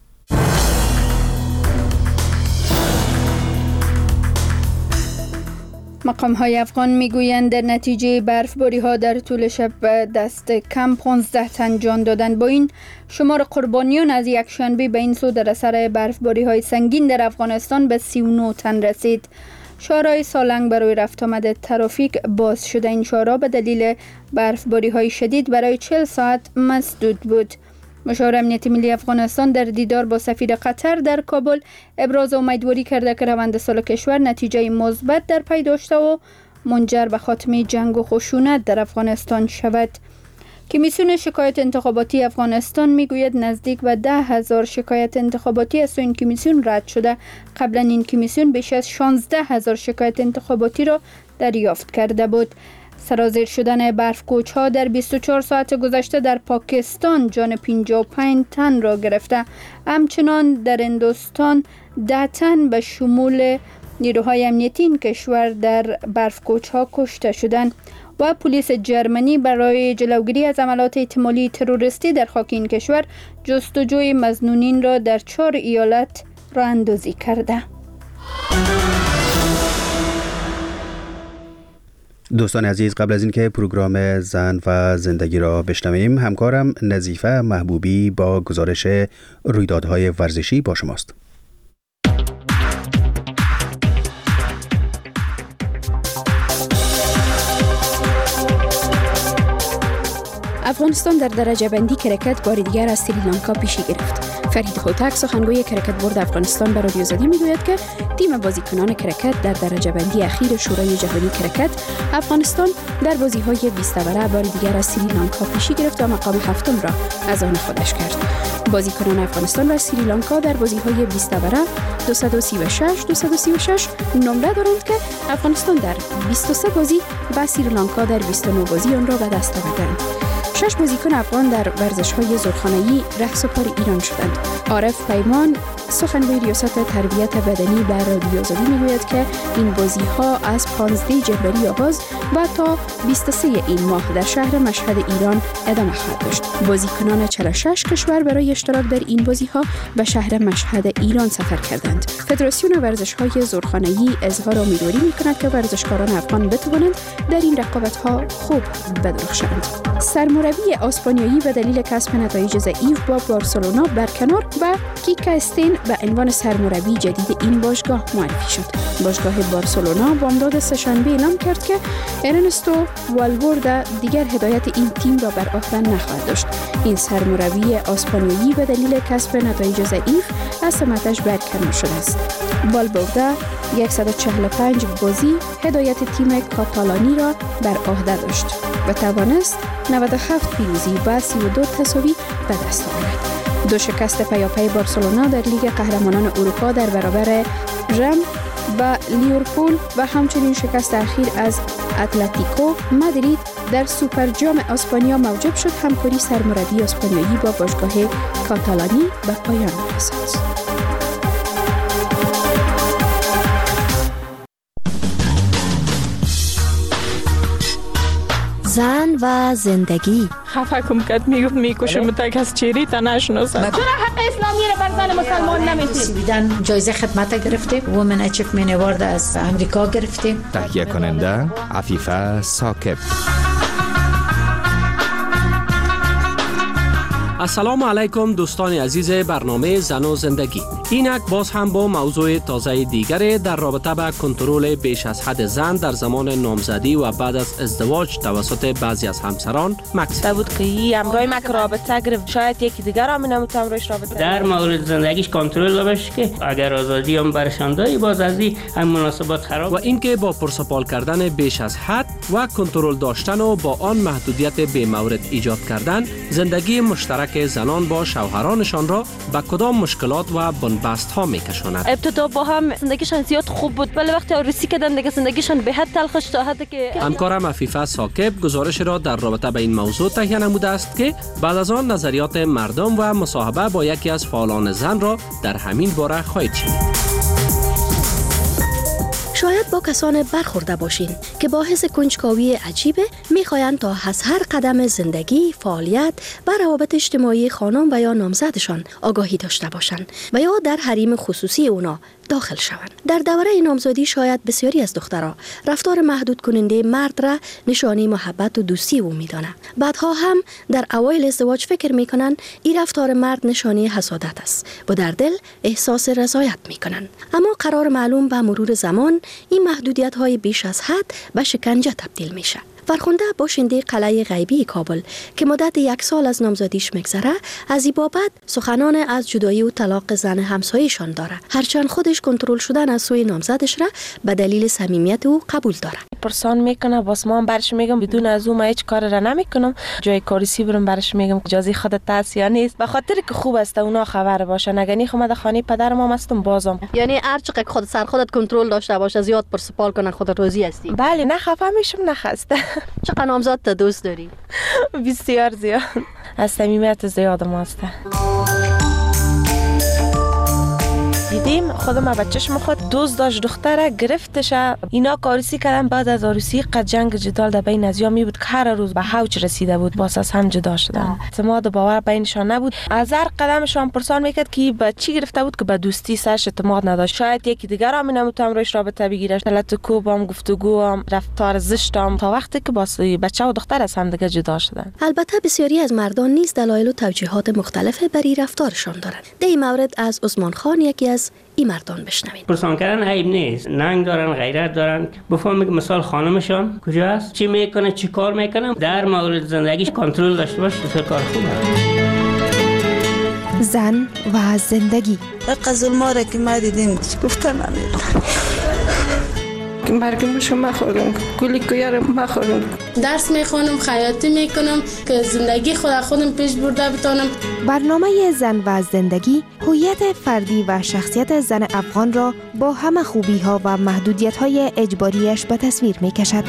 مقام‌های افغان میگویند در نتیجه برفباری‌ها در طول شب دست کم 15 تن جان دادند. با این شمار قربانیان از یک شنبه به این سو در اثر برفباری‌های سنگین در افغانستان به 39 تن رسید. شارع سالنگ برای رفت آمد ترافیک باز شده. این شارع به دلیل برفباری‌های شدید برای 40 ساعت مسدود بود. مشاور امنیت ملی افغانستان در دیدار با سفیر قطر در کابل ابراز امیدواری کرده که روند سال کشور نتیجه مثبت در پی داشته و منجر به خاتمه جنگ و خشونت در افغانستان شود. کمیسیون شکایت انتخاباتی افغانستان میگوید نزدیک به 10,000 شکایت انتخاباتی از این کمیسیون رد شده. قبلا این کمیسیون بیش از 16,000 شکایت انتخاباتی را دریافت کرده بود. سرازیر شدن برف‌کوچ‌ها در 24 ساعت گذشته در پاکستان جان 55 تن را گرفته. همچنان در هندوستان 10 تن به شمول نیروهای امنیتی این کشور در برف‌کوچ‌ها کشته شدند. و پلیس جرمنی برای جلوگیری از عملات احتمالی تروریستی در خاک این کشور جستجوی مظنونین را در 4 ایالت راه اندازی کرده. دوستان عزیز، قبل از اینکه پروگرام زن و زندگی را بشنویم، همکارم نظیفه محبوبی با گزارش رویدادهای ورزشی با شماست. افغانستان در درجه بندی کرکت بار دیگر از سریلانکا پیشی گرفت. فرید هوتک سخنگوی کرکت بورد افغانستان به رادیو آزادی میگوید که تیم بازیکنان کرکت در درجه بندی اخیر شورای جهانی کرکت افغانستان در بازی‌های 20 اوره بار دیگر از سریلانکا پیشی گرفت و مقام هفتم را از آن خودش کرد. بازیکنان افغانستان و سریلانکا در بازی‌های 20 اوره 236 نمره دارند که افغانستان در 23 بازی و سریلانکا در 29 بازی آن را به دست آوردند. 6 بازیکن افغان در ورزش‌های زورخانه‌ای رهسپار ایران شدند. عارف پیمان سخنگوی ریاست تربیت بدنی به رادیو آزادی میگوید که این بازی‌ها از 15 جنوری آغاز و تا 23 این ماه در شهر مشهد ایران ادامه خواهد داشت. بازیکنان 46 کشور برای اشتراک در این بازی‌ها به شهر مشهد ایران سفر کردند. فدراسیون ورزش‌های زورخانه‌ای اظهار امیدواری می‌کند که ورزشکاران افغان بتوانند در این رقابت‌ها خوب بدرخشند. سرمربی اسپانیایی به دلیل کسب نتایج ضعیف با بارسلونا برکنار و کیکا استین به عنوان سرمربی جدید این باشگاه معرفی شد. باشگاه بارسلونا بامداد سه‌شنبه اعلام کرد که ارنستو والورده دیگر هدایت این تیم را بر عهده نخواهد داشت. این سرمربی اسپانیایی به دلیل کسب نتایج ضعیف از سمتش برکنار شده است. والورده 145 بازی هدایت تیم کاتالانی را بر عهده داشت و توانست 97 پیروزی و 32 تساوی به دست آورد. 2 شکست پیاپی بارسلونا در لیگ قهرمانان اروپا در برابر رم و لیورپول و همچنین شکست اخیر از اتلتیکو مادرید در سوپر جام اسپانیا موجب شد همکاری سرمربی اسپانیایی با باشگاه کاتالانی به پایان رسد. زن و زندگی. خفه کم کد میکشم تک از چیری تا نشناسم. چرا حق اسلامی رو بر زن مسلمان نمیدید؟ بیدن جایزه خدمت گرفته. وومن اچیومنت اوارد از امریکا گرفته. تهیه کننده عفیفه ساکب. السلام علیکم دوستان عزیز برنامه زن و زندگی. اینک باز هم با موضوع تازه دیگری در رابطه با کنترل بیش از حد زن در زمان نامزدی و بعد از ازدواج توسط بعضی از همسران مکس بود که این امرای مک رابطه گرفت، شاید یکی دیگر هم نمیتونه امرایش رابطه در مورد زندگیش کنترل بشه که اگر آزادی هم برشان داری باز از این مناسبات خراب و اینکه با پرسپال کردن بیش از حد و کنترل داشتن و با آن محدودیت بی مورد ایجاد کردن زندگی مشترک زنان با شوهرانشان را به کدام مشکلات و بنبست ها میکشاند. ابتدا با هم زندگیشان زیاد خوب بود ولی وقتی عروسی کردن دیگه زندگیشان به حد تلخش تا حدی که همکارم عفیفه ثاقب گزارش را در رابطه با این موضوع تهیه نموده است که بعد از آن نظریات مردم و مصاحبه با یکی از فعالان زن را در همین باره خواهید شنید. شاید با کسان برخورده باشین که با حس کنجکاوی عجیبه میخواین تا از هر قدم زندگی، فعالیت و روابط اجتماعی خانم و یا نامزدشان آگاهی داشته باشند و یا در حریم خصوصی اونا داخل شوند. در دوره نامزدی شاید بسیاری از دخترها رفتار محدود کننده مرد را نشانی محبت و دوستی او میدانند. بعدها هم در اوایل ازدواج فکر میکنن این رفتار مرد نشانی حسادت است و در دل احساس رضایت میکنن. اما قرار معلوم به مرور زمان این محدودیت های بیش از حد به شکنجه تبدیل میشه. فرخنده باشنده قلعه غیبی کابل که مدت 1 سال از نامزدیش میگذره از این بابت سخنان از جدایی و طلاق زن همسایه‌شان داره، هرچند خودش کنترل شدن از سوی نامزدش را به دلیل صمیمیت او قبول داره. پرسان میکنه واسه ما برش میگم بدون از اون ما هیچ کار را نمیکنم، جای کاریسی برم برش میگم اجازه خودت هست یا نیست، به خاطر که خوب است اونا خبر باشن. اگه نی خود خانه پدر ما هستم بازم، یعنی هر چقدر خود سر خودت کنترل داشته باشه زیاد پرسپال کنه خودت راضی هستی؟ بله، نه خفه میشم نه خسته. چقدر نامزد تا دوست داری؟ بسیار زیاد، از صمیمیت زیاد ماسته. دیدیم خودم با چشم خود دوست داشت دختره گرفتش، اینا کاریسی کردن. بعد از عروسی قد جنگ جدال در بین ازیا می بود که هر روز به هوچ رسیده بود، باز از هم جدا شدن. اعتماد باور بینشان نبود. از هر قدمشان پرسان میکرد که به چی گرفته بود که به دوستی سرش اعتماد نداشت. شاید یکی دیگر هم نمیتونم روش رابطه بگیره، حالت کوبم، گفتگوام، رفتار زشتم، تا وقتی که باز بچه و دختر از هم دیگه جدا شدن. البته بسیاری از مردان نیز دلایل و توجیهات مختلف برای رفتارشان دارند. در این مورد از عثمان خان یکی از این مردان بشنوید. پرسان کردن عیب نیست، ننگ دارن، غیرت دارن. بفهمید که مثال خانمشان کجاست، چی میکنه، چی کار میکنه، در مورد زندگیش کنترل داشته باشه، بسیار کار خوبه. زن و زندگی. ظلما را که ما دیدیم گفتن نمیدونم که مرگمشو مخورم، گلی کویارم مخورم. درس میخونم، خیاطی میکنم که زندگی خودم پیش برده بتانم. برنامه زن و زندگی هویت فردی و شخصیت زن افغان را با همه خوبی ها و محدودیت های اجباریش به تصویر میکشد.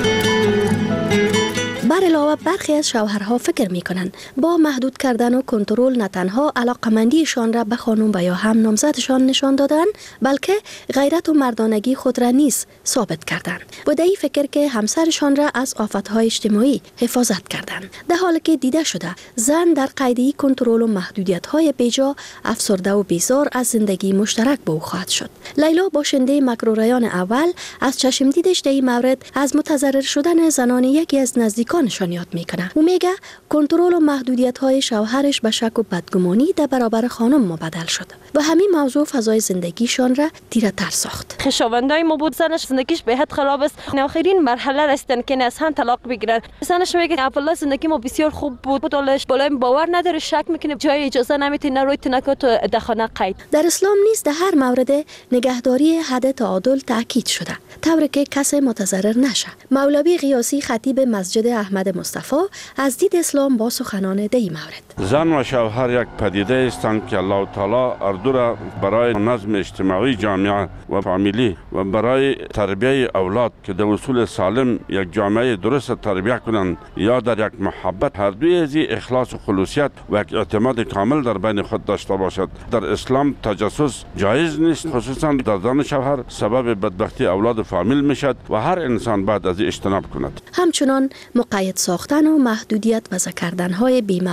بر علاوه برخی از شوهرها فکر میکنند با محدود کردن و کنترل نه تنها علاقمندیشان را به خانم و یا هم نامزدشان نشان دادن، بلکه غیرت و مردانگی خود را نیز ثابت کردند و در این فکر که همسرشان را از آفتهای اجتماعی حفاظت کردند، در حالی که دیده شده زن در قید کنترل و محدودیت‌های بیجا افسرده و بیزار از زندگی مشترک با او خواهد شد. لیلا باشنده مکروریان اول از چشم دیدش در این مورد از متضرر شدن زنان یکی از نزدیکانشان یاد میکنه. او میگه کنترل و محدودیت‌های شوهرش به شک و بدگمانی در برابر خانم مبدل شد و همین موضوع فضای زندگیشان را تیره‌تر ساخت. خویشاوندای ما بود زنش زندگیش به حد خراب است. آخرین مرحله رسیدن که از هم طلاق بگیرن. زنش میگه اولا زندگی ما بسیار خوب بود، دلش بالای باور نداره، شک میکنه، جای اجازه نمیتونه روی تنکات در خانه قید. در اسلام نیز در هر مورد نگهداری حد تعادل تاکید شده، طوری که کسی متضرر نشه. مولوی قیاسی خطیب مسجد احمد مصطفی از دید اسلام با سخنان در این مورد: زن و شوهر یک پدیده هستند که الله تعالی هر دو را برای نظم اجتماعی جامعه و فامیلی و برای تربیت اولاد که در اصول سالم یک جامعه درست تربیت کنند یا در یک محبت، هر دوی از اخلاص و خلوصیت و یک اعتماد کامل در بین خود داشته باشد. در اسلام تجسس جایز نیست، خصوصا در زن شوهر سبب بدبختی اولاد فامیل میشد و هر انسان باید از اجتناب کند. همچنان مقید ساختن و محدودیت وضع کردن های بی مورد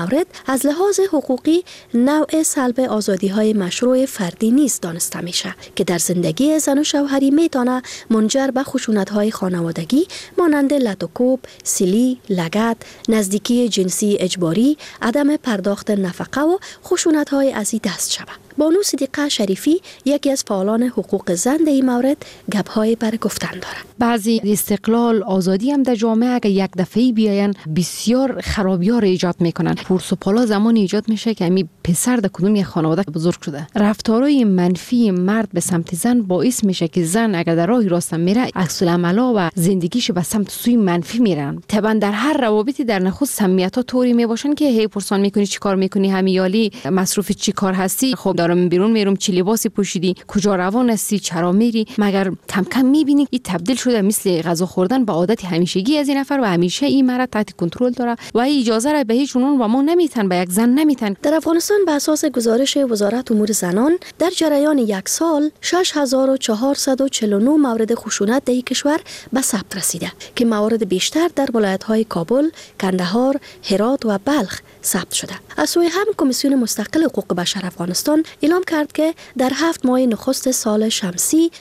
از لحاظ حقوقی نوع سلب آزادی‌های مشروع فردی نیز دانسته میشه که در زندگی زن و شوهری میتونه منجر به خشونت‌های خانوادگی مانند لطوکوب، سیلی، لگد، نزدیکی جنسی اجباری، عدم پرداخت نفقه و خشونت‌های از این دست شود. بانو صدیقه شریفی یکی از فعالان حقوق زن در این مورد گپ‌های برای گفتن داره. بعضی استقلال آزادی هم در جامعه اگه یک دفعه بیاین بسیار خرابیار ایجاد میکنن. پرس و پالا زمان ایجاد میشه که امی پسر در کدوم یک خانواده بزرگ شده. رفتارهای منفی مرد به سمت زن باعث میشه که زن اگر در راه راست میره عکس العملا و زندگیش به سمت سوی منفی میرن. طبعا در هر روابطی در نخست سمیت‌ها طوری میباشن که هی پرسان میکنی چیکار میکنی، همیالی مصروف چیکار هستی، خب دارم بیرون میرم چی لباسی پوشیدی، کجا روان هستی، چرا میری، مگر کم کم میبینی این تبدیل شده مثل غذا خوردن به عادت همیشگی از این نفر و همیشه این مرد تحت کنترل داره و اجازه را به هیچ عنوان و ما نمیتن به یک زن نمیتن. در افغانستان به اساس گزارش وزارت امور زنان در جریان یک سال 6449 مورد خشونت در کشور به ثبت رسیده که موارد بیشتر در ولایت‌های کابل، کندهار، هرات و بلخ ثبت شده. از سوی هم کمیسیون مستقل حقوق بشر افغانستان اعلام کرد که در 7 ماه نخست سال شمسی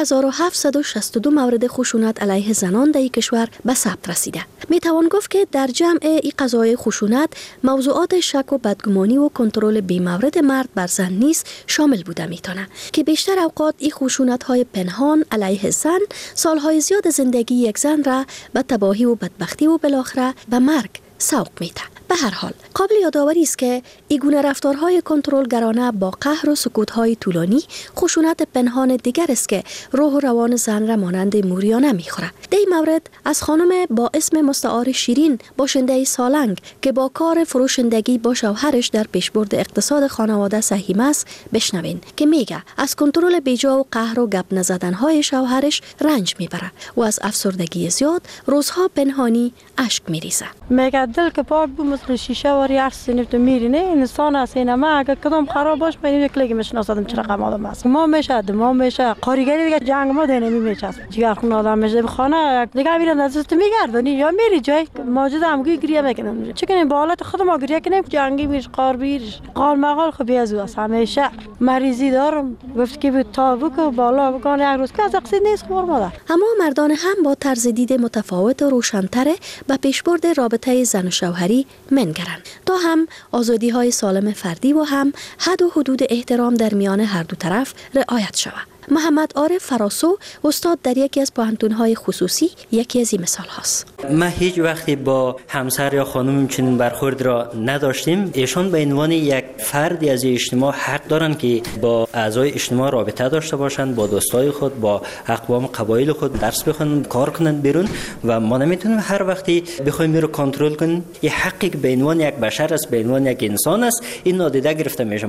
2762 مورد خشونت علیه زنان در کشور به ثبت رسیده. می توان گفت که در جمع این قضایای خشونت موضوعات شک و بدگمانی و کنترل بی‌مورد مرد بر زن نیز شامل بوده میتونه که بیشتر اوقات این خشونت‌های پنهان علیه زن سالهای زیاد زندگی یک زن را به تباهی و بدبختی و بالاخره به مرگ سوق میده. به هر حال قابل یادآوری است که این گونه رفتارهای کنترلگرانه با قهر و سکوت‌های طولانی خشونت پنهان دیگر است که روح و روان زن را مانند موریانه می‌خوره. در این مورد از خانم با اسم مستعار شیرین باشنده سالنگ که با کار فروشندگی با شوهرش در پیشبرد اقتصاد خانواده سهیم است بشنوین که میگه از کنترل بیجا و قهر و گپ نزدن‌های شوهرش رنج میبره و از افسردگی زیاد روزها پنهانی اشک میریزه. میگه دل که پاک مثل شیشه واری هر سنفت میرینه انسان است. اینما اگر کدام خراب باش من یک لیگ میشناسم چه رقم آدم است. ما میشه قاریگری دیگه جنگ ما دینه میچسب جگر خون آدم میشه به خانه دیگه میرن ازت میگردونی یا میری جای موجود هم گریه میکنن چون با حالت خود ما گریه کنیم جنگی میش قار بیرش قال مقال خو بیازو است. همیشه مریضی دارم گفت که به تابوک بالا بگن یک روز که از اقصی نیست خور مادر. اما مردان هم با طرز دید متفاوت و روشن‌تر به پیشبرد رابطه زن و شوهری منگرن تا هم آزادی‌های سالم فردی و هم حد و حدود احترام در میان هر دو طرف رعایت شود. محمد عارف فراسو استاد در یکی از پوهنتون‌های خصوصی یکی از این مثال هاست. ما هیچ وقتی با همسر یا خانم چنین برخورد را نداشتیم. ایشان به عنوان یک فردی از اجتماع حق دارند که با اعضای اجتماع رابطه داشته باشند، با دوستای خود، با اقوام قبایل خود درس بخونن، کار کنن بیرون و ما نمیتونیم هر وقتی بخوایم رو کنترل کنیم. این حقی که به عنوان یک بشر است، به عنوان یک انسان است، این نادیده گرفته میشه.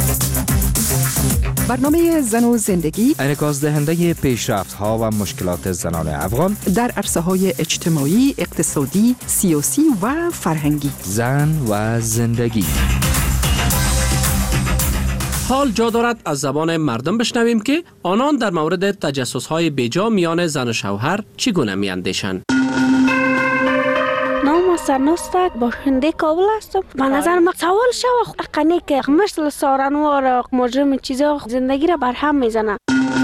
برنامه زن و زندگی انعکاس دهنده پیشرفت‌ها و مشکلات زنان افغان در عرصه‌های اجتماعی، اقتصادی، سیاسی و فرهنگی. زن و زندگی. حال جا دارد از زبان مردم بشنویم که آنان در مورد تجسس‌های بیجا میان زن و شوهر چگونه میاندیشند. نام سرنوستک باشنده کابل هستم. به نظر من سوال شو اقنی که مثل سارنوار مجرم چیزا زندگی را برهم میزنه.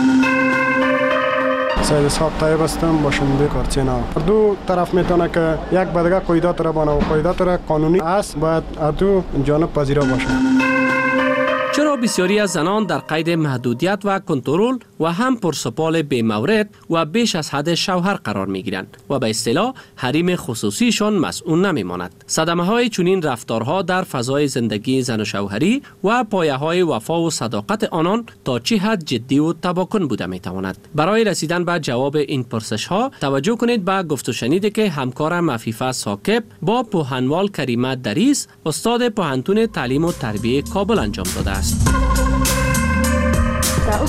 سید اسحاق طیب هستم باشنده کارچینا. دو طرف میتونه که یک بدگه قاعدات را بنا و قاعدات را قانونی است باید دو جانب پذیرا باشه. چرا بسیاری از زنان در قید محدودیت و کنترل و هم پرسپال بی‌مورد و بیش از حد شوهر قرار می‌گیرند و به اصطلاح حریم خصوصیشان مسئول نمی‌ماند. صدمه‌های چنین رفتارها در فضای زندگی زن و شوهری و پایه‌های وفا و صداقت آنان تا چه حد جدی و تباکن بوده می‌تواند. برای رسیدن به جواب این پرسش‌ها توجه کنید به گفت و شنید که همکارم عفیفه ثاقب با پوهنوال کریمه دریس استاد پوهنتون تعلیم و تربیه کابل انجام داده است. در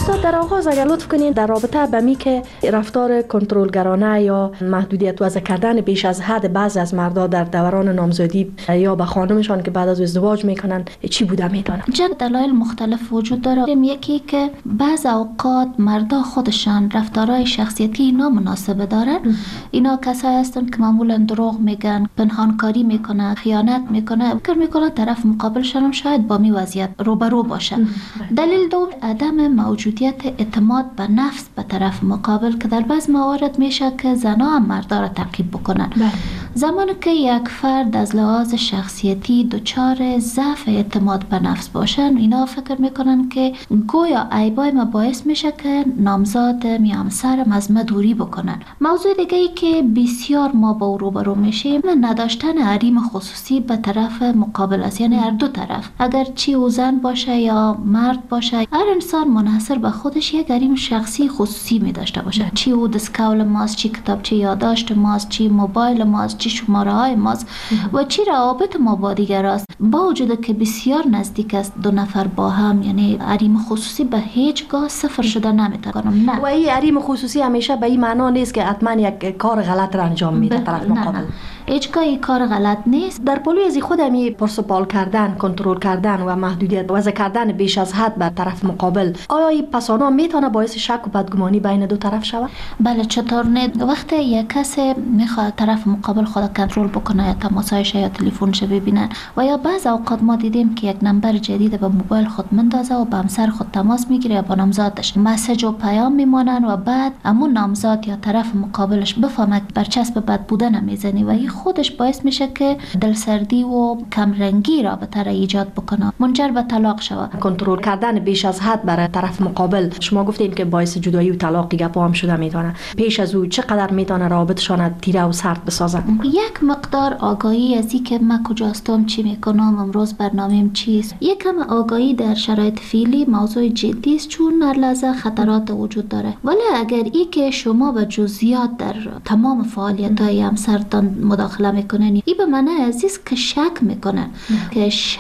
استاد در آغاز اگر لطف کنین در رابطه با می که رفتار کنترلگرانه یا محدودیت وضع کردن بیش از حد بعضی از مردا در دوران نامزدی یا به خانمشان که بعد از ازدواج میکنن چی بوده میدونن؟ دلایل مختلف وجود داره. یکی که بعض اوقات مردا خودشان رفتارهای شخصیتی نامناسب دارن. اینا کسایی هستن که معمولا دروغ میگن، پنهانکاری میکنن، خیانت میکنن، فکر میکنن طرف مقابلشان شاید با می وضعیت روبرو باشه. دلیل دوم عدم موجودیت اعتماد به نفس به طرف مقابل که در بعض موارد میشه که زنها هم مردا را تعقیب بکنن. زمانی که یک فرد از لحاظ شخصیتی دچار ضعف اعتماد به نفس باشن، اینا فکر میکنن که گویا عیبای ما باعث میشه که نامزادم یا همسرم از ما دوری بکنن. موضوع دیگه ای که بسیار ما با او روبرو میشیم نداشتن حریم خصوصی به طرف مقابل است، یعنی هر دو طرف، اگر چی او زن باشه یا مرد باشه، هر انسان منحصر به خودش یک حریم شخصی خصوصی می داشته باشه. چی او دسکول ماست، چی کتابچه یادداشت ماست، چی موبایل ماست، چی شماره های ماست و چی روابط ما با دیگر است. با وجود که بسیار نزدیک است دو نفر با هم، یعنی حریم خصوصی به هیچگاه صفر شده نمیتونم. نه، و این حریم خصوصی همیشه به این معنا نیست که حتما یک کار غلط را انجام میده طرف مقابل. هیچگاه این کار غلط نیست. در پلوی از خود همی پرسپال کردن، کنترل کردن و محدودیت وضع کردن بیش از حد بر طرف مقابل، آیا این پسانا میتونه باعث شک و بدگمانی بین دو طرف شود؟ بله، چطور نه؟ وقتی یک کسی میخواد طرف مقابل خود کنترل بکنه یا تماسایش یا تلفنش ببینن و یا بعض اوقات ما دیدیم که یک نمبر جدید به موبایل خود مندازه و با همسر خود تماس میگیره یا با نامزادش مسیج و پیام میمونن و بعد همون نامزاد یا طرف مقابلش بفهمه برچسب بد بودن میزنی و این خودش باعث میشه که دلسردی و کمرنگی رابطه را ایجاد بکنه، منجر به طلاق شود. کنترل کردن بیش از حد برای طرف مقابل، شما گفتین که باعث جدایی و طلاق گپا هم شده میتونه. پیش از او چقدر میتونه رابطشان تیره و سرد بسازن؟ یک مقدار آگاهی از این که من کجاستم، چی میکنم، امروز برنامه‌ام چیست. یکم آگاهی در شرایط فعلی موضوع جدی است، چون هر لحظه خطرات وجود داره. ولی اگر این که شما به جزئیات در تمام فعالیت‌های همسرتان مداخله میکنن، این به معنی عزیز که شک میکنن که شک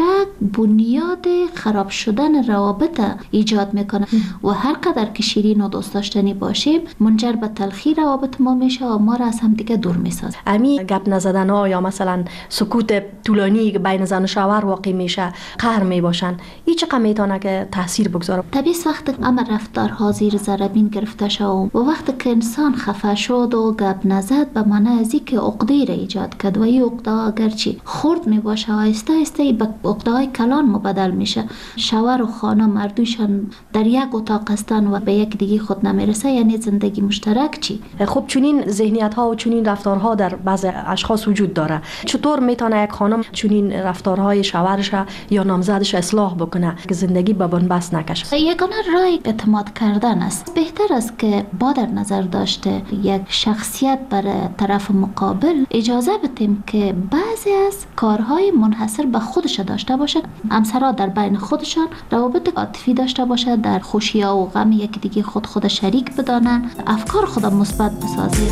بنیاد خراب شدن روابط ایجاد میکنه و هر قدر که شیرین و دوست داشتنی باشیم منجر به تلخی روابط ما میشه و ما را از هم دیگه دور میسازه. امی گپ نزدن ها یا مثلا سکوت طولانی که بین زن و شوهر واقع میشه، قهر میباشن، این چقدر میتونه که تاثیر بگذاره؟ طبیعی وقت اما رفتارها زیر ذره بین گرفته شد و وقتی که انسان خفه شد و گپ نزد به معنی از اینکه عقده را ایجاد کرد و این عقده اگرچه خرد میباشه آهسته آهسته به عقده های کلان مبدل میشه. شوهر و خانم مردوشان در یک اتاق هستن و به یک دیگه خود نمیرسه، یعنی زندگی مشترک چی؟ خب چنین ذهنیت ها و چنین رفتارها در بعض اشخاص وجود داره. چطور میتونه یک خانم چنین رفتارهای شوهرش یا نامزدش اصلاح بکنه که زندگی به بنبست نکشه؟ یگانه راه اعتماد کردن است. بهتر است که با در نظر داشته یک شخصیت برای طرف مقابل اجازه بدیم که بعضی از کارهای منحصر به خودش داشته باشه. همسرها در بین خودشان روابط عاطفی داشته باشه، در خوشی‌ها و غم یک دیگه خود شریک بدانن، افکار خود مثبت بسازید.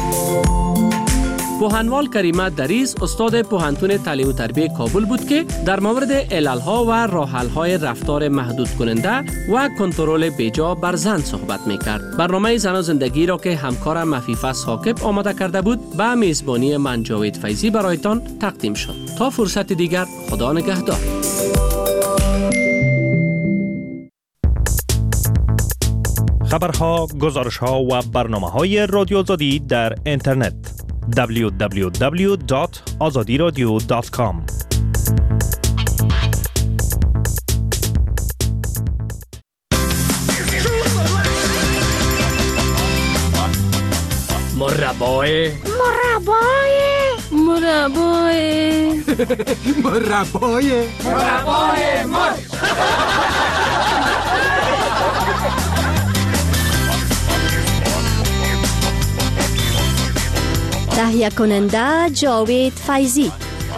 پوهنوال کریمه دریس استاد پوهنتون تعلیم و تربیه کابل بود که در مورد عللها و راه‌حل‌های رفتار محدود کننده و کنترل بیجا بر زن صحبت می‌کرد. برنامه زن و زندگی را که همکارم مفیفه ثاقب آماده کرده بود به میزبانی من جاوید فیضی برایتان تقدیم شد. تا فرصت دیگر، خدا نگهدار. خبرها، گزارش‌ها و برنامه‌های رادیو آزادی در اینترنت www.azadiradio.com. مربای مرچ. تهیه کننده جاوید فیضی.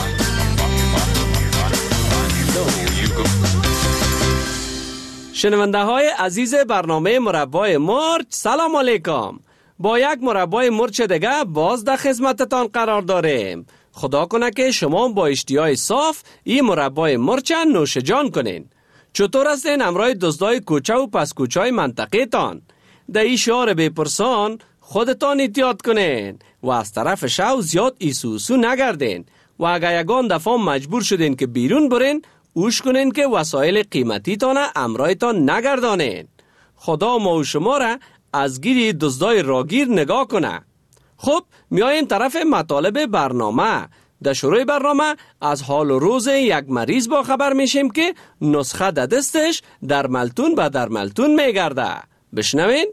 شنونده های عزیز برنامه مربای مرچ، سلام علیکم. با یک مربای مرچ دیگه باز در خدمتتان قرار داریم. خدا کنه که شما با اشتیای صاف این مربای مرچ نوش جان کنین، چطور هستین همراه دزدای کوچه و پس کوچه های منطقه تان؟ در این شعار بپرسان خودتان احتیاط کنین و از طرف شو زیاد ایسوسو نگردین و اگر یگان دفعه مجبور شدین که بیرون برین اوش کنین که وسایل قیمتی تانه امرای تان نگردانین. خدا ما و شما را از گیری دزدای راگیر نگاه کنه. خب میاییم طرف مطالب برنامه. در شروع برنامه از حال و روز یک مریض با خبر میشیم که نسخه در دستش در ملتون به در ملتون میگرده. بشنوین؟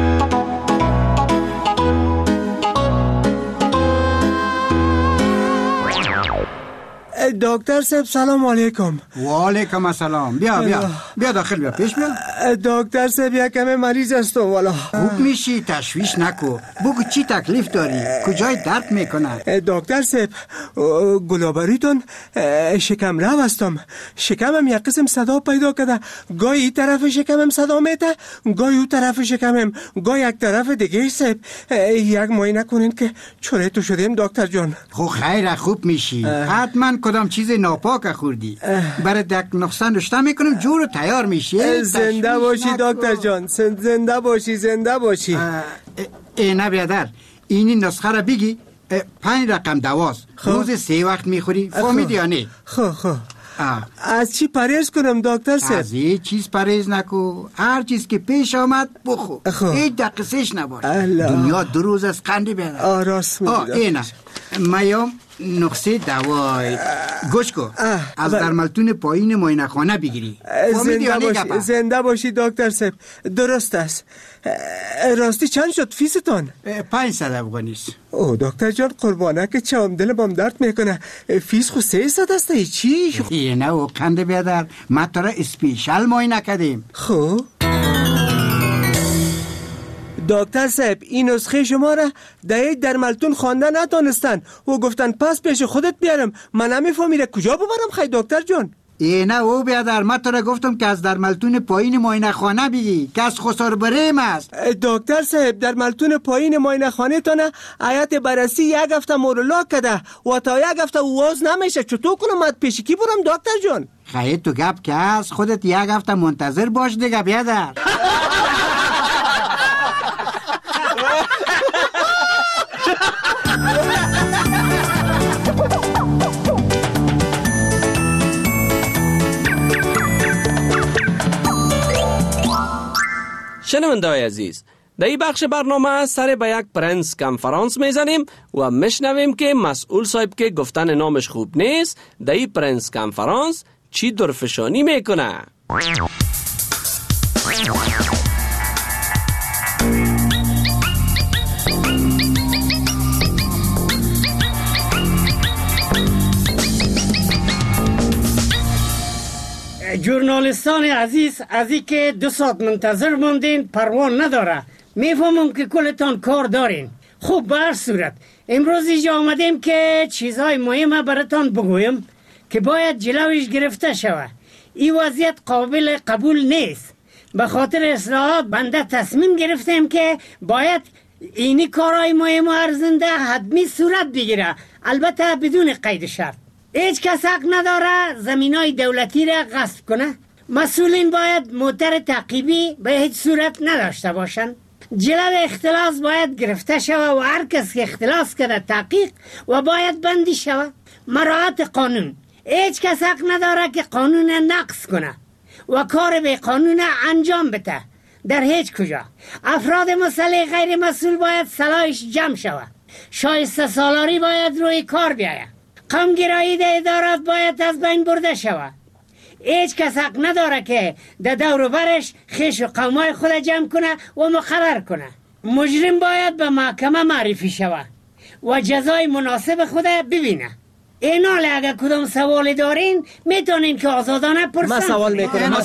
دکتر صاحب سلام علیکم. و علیکم السلام. بیا داخل بیا پیش بیا. دکتر صاحب یک کمی مریض هستم والا. خوب میشی تشویش نکو. بگو چی تکلیف داری؟ کجای درد میکنه؟ دکتر صاحب گلابریتون شکم رو هستم. شکمم یک قسم صدا پیدا کرده. گاهی این طرف شکمم صدا میده، گاهی اون طرف شکمم، گاهی یک طرف دیگه. صاحب یک معاینه کنین که چوره تو شدیم دکتر جان. خب خیره خوب میشی. حتما کدام چیز ناپاک خوردی. برای دک نقصان نشته میکنم جور و تیار میشی. زنده باشی دکتر جان. زنده باشی زنده باشی. نه بیادر اینی نسخه را بگی. 5 رقم دواست. روز 3 وقت میخوری. فهمیدی یا نه؟ خب از چی پرهیز کنم دکتر صاحب؟ از هیچ چیز پرهیز نکو. هر چیز که پیش آمد بخو. هیچ دقیقش نباش. دنیا 2 روز از قندی بیادر. راست میگی. اینه میام نقصه دوای گوش کو. از درملتون پایین معاینه خانه بگیری. زنده باشی دکتر صاحب. درست است. راستی چند شد فیستان؟ 500 افغانیست. او دکتر جان قربانه که چم دلم درد میکنه. فیس خو 300 است. چی؟ نه و قند بیادر ما تو را اسپیشال معاینه کردیم. خب دکتر صاحب این نسخه شما را در ملتون خوانده نتانستن و گفتن پس پیش خودت بیارم. من نمیفهمیره کجا ببرم خیلی دکتر جان؟ نه او بیادر ما تو را گفتم که از در ملتون پایین معاینه خانه بگی که از خسار بریم است. دکتر صاحب در ملتون پایین معاینه خانه تانه آیت بررسی 1 هفته مورولا کده و تا 1 هفته واز نمیشه. چطور کنم مد پیش کی برم دکتر جان؟ خیلی تو گپ که از خودت 1 هفته منتظر باش دیگه بیادر. شنونده‌های عزیز، در این بخش برنامه سر به یک پرنس کنفرانس میزنیم و میشنویم که مسئول صاحب که گفتن نامش خوب نیست در این پرنس کنفرانس چی درفشانی میکنه. جورنالیستان عزیز از این که 2 ساعت منتظر موندین پروان نداره. میفهمم که کلتان کار دارین. خوب به هر صورت امروز اینجا آمدیم که چیزهای مهمه براتان بگویم که باید جلوش گرفته شود. این وضعیت قابل قبول نیست. به خاطر اصلاحات بنده تصمیم گرفتیم که باید اینی کارهای مهم و ارزنده حتمی صورت بگیره، البته بدون قید شرط. هیچ کس حق نداره زمینای دولتی را غصب کنه. مسئولین باید موتر تعقیبی به هیچ صورت نداشته باشند. جلو اختلاس باید گرفته شود و هر کس که اختلاس کرده تحقیق و باید بندی شود. مراعات قانون. هیچ کس حق نداره که قانون نقض کنه و کار به قانون انجام بده. در هیچ کجا افراد مسلح غیر مسئول باید صلاحش جمع شود. شایسته سالاری باید روی کار بیاید. قومگرایی در ادارات باید از بین برده شود. هیچ کس حق نداره که در دور و برش خیش و قومای خود جمع کنه و مقرر کنه. مجرم باید به محکمه معرفی شود و جزای مناسب خود ببینه. این حال اگر کدام سوال دارین میتونین که آزادانه پرسن. من سوال میکنم.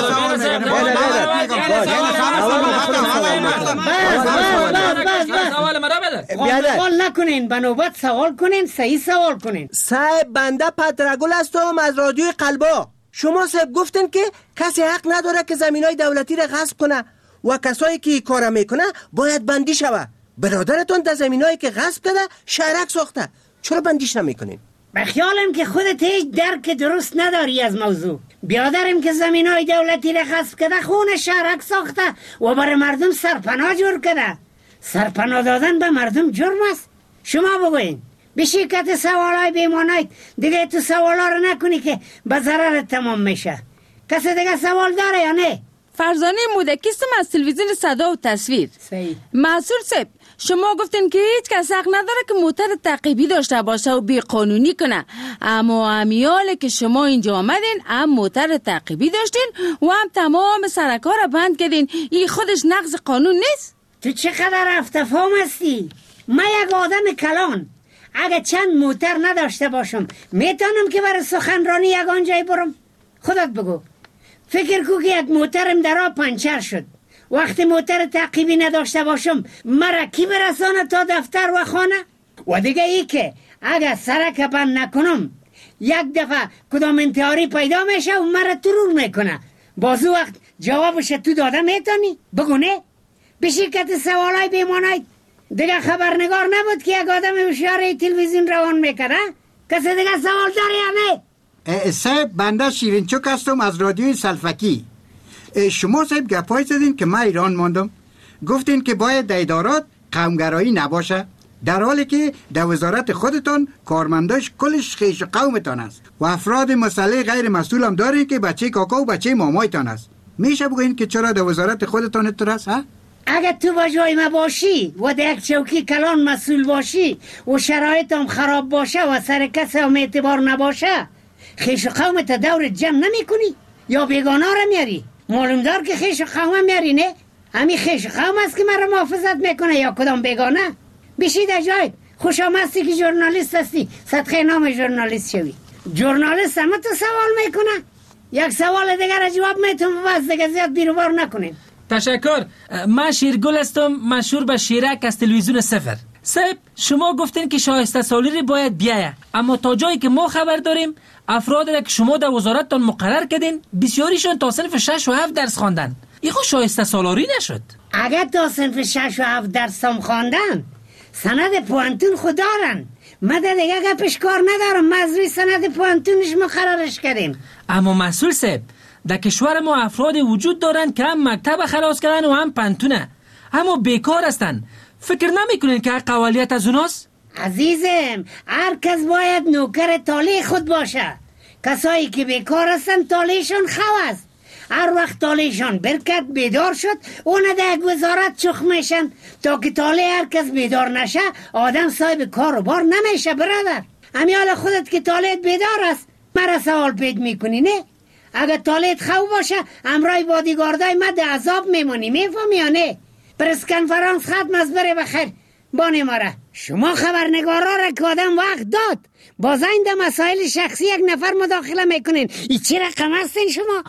سوال نکنین، به نوبت سوال کنین، صحیح سوال کنین. صاحب بنده پترگل هستم از رادیوی قلبا. شما صاحب گفتین که کسی حق نداره که زمینای دولتی را غصب کنه و کسایی که کار میکنه باید بندی شود. برادرتون در زمینایی که غصب کرده شهرک ساخته، چرا بندیش نمیکنین؟ به خیالم که خودت هیچ درک درست نداری از موضوع. بیادرم که زمینای دولتی را غصب کرده، خون شهرک ساخته و برای مردم سرپناه جور کرده. سرپناه دادن به مردم جرم است. شما بگوین به شرکت سوالای بیمانایت دیگه تو سوالا رو نکنی که به ضرر تمام میشه. کسی دیگه سوال داره یا نه؟ فرزانه مودکیستم از تلویزیون صدا و تصویر. صحیح. مسئول صاحب، شما گفتین که هیچ کس حق نداره که موتر تعقیبی داشته باشه و بی قانونی کنه، اما امیال که شما اینجا آمدین هم موتر تعقیبی داشتین و هم تمام سرکا را بند کردین. این خودش نقض قانون نیست؟ تو چقدر افتفام هستی؟ من یک آدم کلان اگه چند موتر نداشته باشم میتونم که برای سخنرانی یگان جای برم؟ خودت بگو. فکر کو که یک موترم در آب پنچر شد، وقتی موتر تعقیبی نداشته باشم مرا کی برسانه تا دفتر و خانه؟ و دیگه ای که اگه سرک بند نکنم یک دفعه کدام انتحاری پیدا میشه و مرا ترور میکنه، بازو وقت جوابش تو داده میتونی؟ بگو نه؟ به شرکت سوالای بیمانایت دیگه خبرنگار نبود که یک آدم هوشیار تلویزیون روان میکنه؟ کسی دیگه سوال داره یا نه؟ صاحب بنده شیرینچوک هستم از رادیوی سلفکی. شما صاحب گپای زدین که من ایران ماندم، گفتین که باید در ادارات قومگرایی نباشه، در حالی که در وزارت خودتان کارمنداش کلش خیش قومتان است و افراد مسئله غیر مسئول هم دارین که بچه کاکا و بچه مامایتان است. میشه بگوین که چرا در وزارت خودتان اینطور است؟ اگه تو با جای ما باشی و در یک چوکی کلان مسئول باشی و شرایط هم خراب باشه و سر کس هم اعتبار نباشه، خیش قومت دورت جمع نمی کنی یا بیگانه را میاری؟ معلوم دار که خیش قوم میاری نه؟ همین خیش قوم است که مرا محافظت میکنه یا کدام بیگانه؟ بشی در جایت. خوش آمدستی که ژورنالیست هستی، صدقه نام ژورنالیست شوی. ژورنالیست همه تو سوال میکنه، یک سوال دیگر جواب میتونم بس دیگه زیاد بیروبار نکنیم. تشکر. من شیرگل هستم، مشهور به شیرک از تلویزیون صفر. صاحب شما گفتین که شایسته سالیری باید بیایه، اما تا جایی که ما خبر داریم افرادی را که شما در وزارتتان مقرر کردین بسیاریشون تا صنف 6 و 7 درس خواندن. این خود شایسته سالاری نشد؟ اگر تا صنف 6 و 7 درس هم خواندن سند پوانتون خود دارن. من دیگه گپش کار ندارم، مزروی سند پوانتونش مقررش کردیم. اما مسئول صاحب در کشور ما افرادی وجود دارن که هم مکتب خلاص کردن و هم پنتونه، اما بیکار هستن. فکر نمیکنین که قوالیت از اوناست؟ عزیزم هر کس باید نوکر تالی خود باشه. کسایی که بیکار هستن تالیشون خو است. هر وقت تالیشون برکت بیدار شد اون در یک وزارت چخ میشن تا که تالی هر کس بیدار نشه آدم صاحب کار و بار نمیشه. برادر امیال خودت که تالیت بیدار است مرا سوال پید میکنی نه؟ اگر تالیت خو باشه امرای بادیگاردای من در عذاب میمونی، میفهمی یا نه؟ پرس کنفرانس ختم از بره بخیر بانی ماره. شما خبرنگارا را که آدم وقت داد باز این در مسائل شخصی یک نفر مداخله میکنین. ای چی رقم هستین شما؟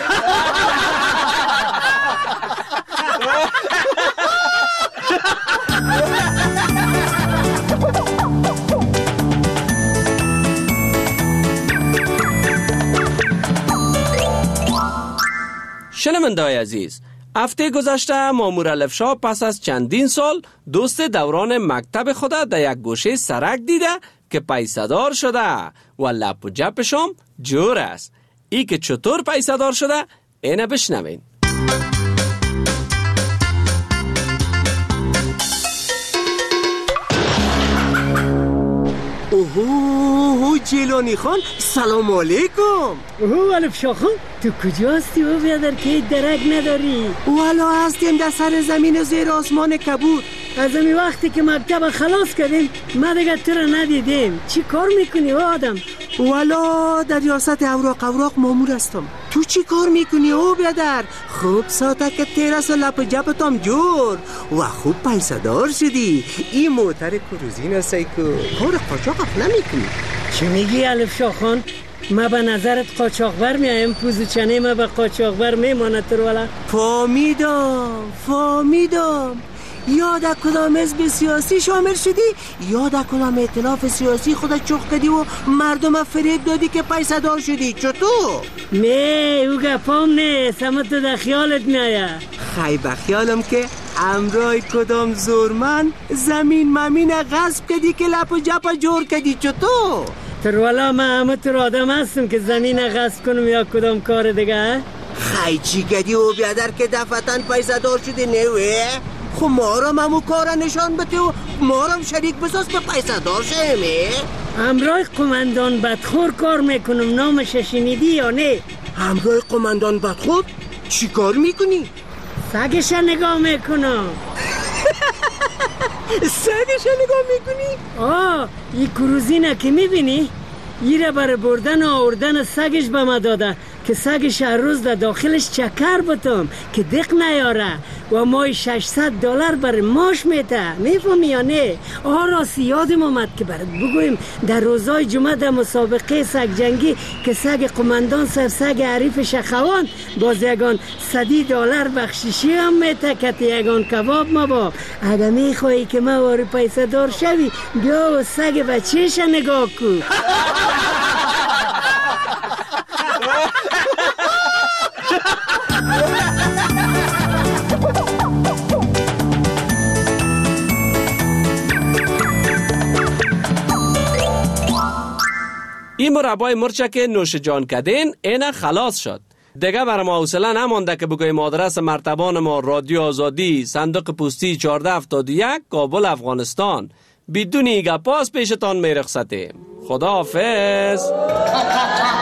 شنونده‌های عزیز، هفته گذشته مامور الفشا پس از چندین سال دوست دوران مکتب خود در یک گوشه سرک دیده که پیسه‌دار شده و لپ و جپشم جور است. ای که چطور پیسه‌دار شده اینه بشنوین. اوه جیلانی خان سلام علیکم. اوه الفشا خان تو کجا هستی و بیادر که درک نداری؟ والا هستیم در سر زمین زیر آسمان کبود. از امی وقتی که مکتب خلاص کردیم ما دیگه تو را ندیدیم. چی کار میکنی و آدم؟ والا در ریاست اوراق مامور هستم. تو چی کار میکنی او بیادر؟ خوب ساته که تیرس و لپ جبتام جور و خوب پیسه‌دار شدی. این موتر کروزین هستی که کار قاچاق نمیکنی. چی میگی الفشا خان؟ ما به نظرت قاچاقبر میایم، پوزیچنه ما به قاچاقبر میماند تر والا. فامیدم یاد کدام حزب سیاسی شامل شدی یا در کدام ائتلاف سیاسی خودت چخ کردی و مردم فریب دادی که پیسه دار شدی؟ چطور؟ نه او گپام نیست، اما تو در خیالت میایه. خی بخیالم که امرای کدام زورمن زمین ممین غصب کردی که لپ و جپ جور کردی. چطور؟ تروالا من همه تر آدم هستم که زمین غصب کنم یا کدام کار دیگه. خیلی چی کدی و بیادر که دفتن پیسه دار شده نوه؟ خب ما را همو کار نشان بده و ما را شریک بساز به پیسه دار شهمه. همراه قماندان بدخور کار میکنم، نامش شنیدی یا نه؟ همراه قماندان بدخور؟ چی کار میکنی؟ سگش نگاه میکنم. سگش نگاه میکنی؟ این کروزینه که میبینی؟ ایره برای بردن و آوردن سگش به ما داده که سگش هر روز در داخلش چکر بتم که دق نیاره و مای $600 برای ماش میته. میفهمی یا نه؟ راستی یادم اومد که برات بگویم در روزای جمعه در مسابقه سگ جنگی که سگ قماندان سر سگ عریف شخوان باز یگان $100 بخشیشی هم میته که یگان کباب مباب. اگه میخوایی که ما واری پیسه دار شوی بیا و سگ بچهش نگاه کن. این مربای مرچه که نوش جان کردین اینه خلاص شد. دیگه برای ما حوصله نمانده که بگویم آدرس مرتبان ما: رادیو آزادی، صندوق پستی 1471، کابل، افغانستان. بدون گپاس پیشتان میرخصتیم. خداحافظ.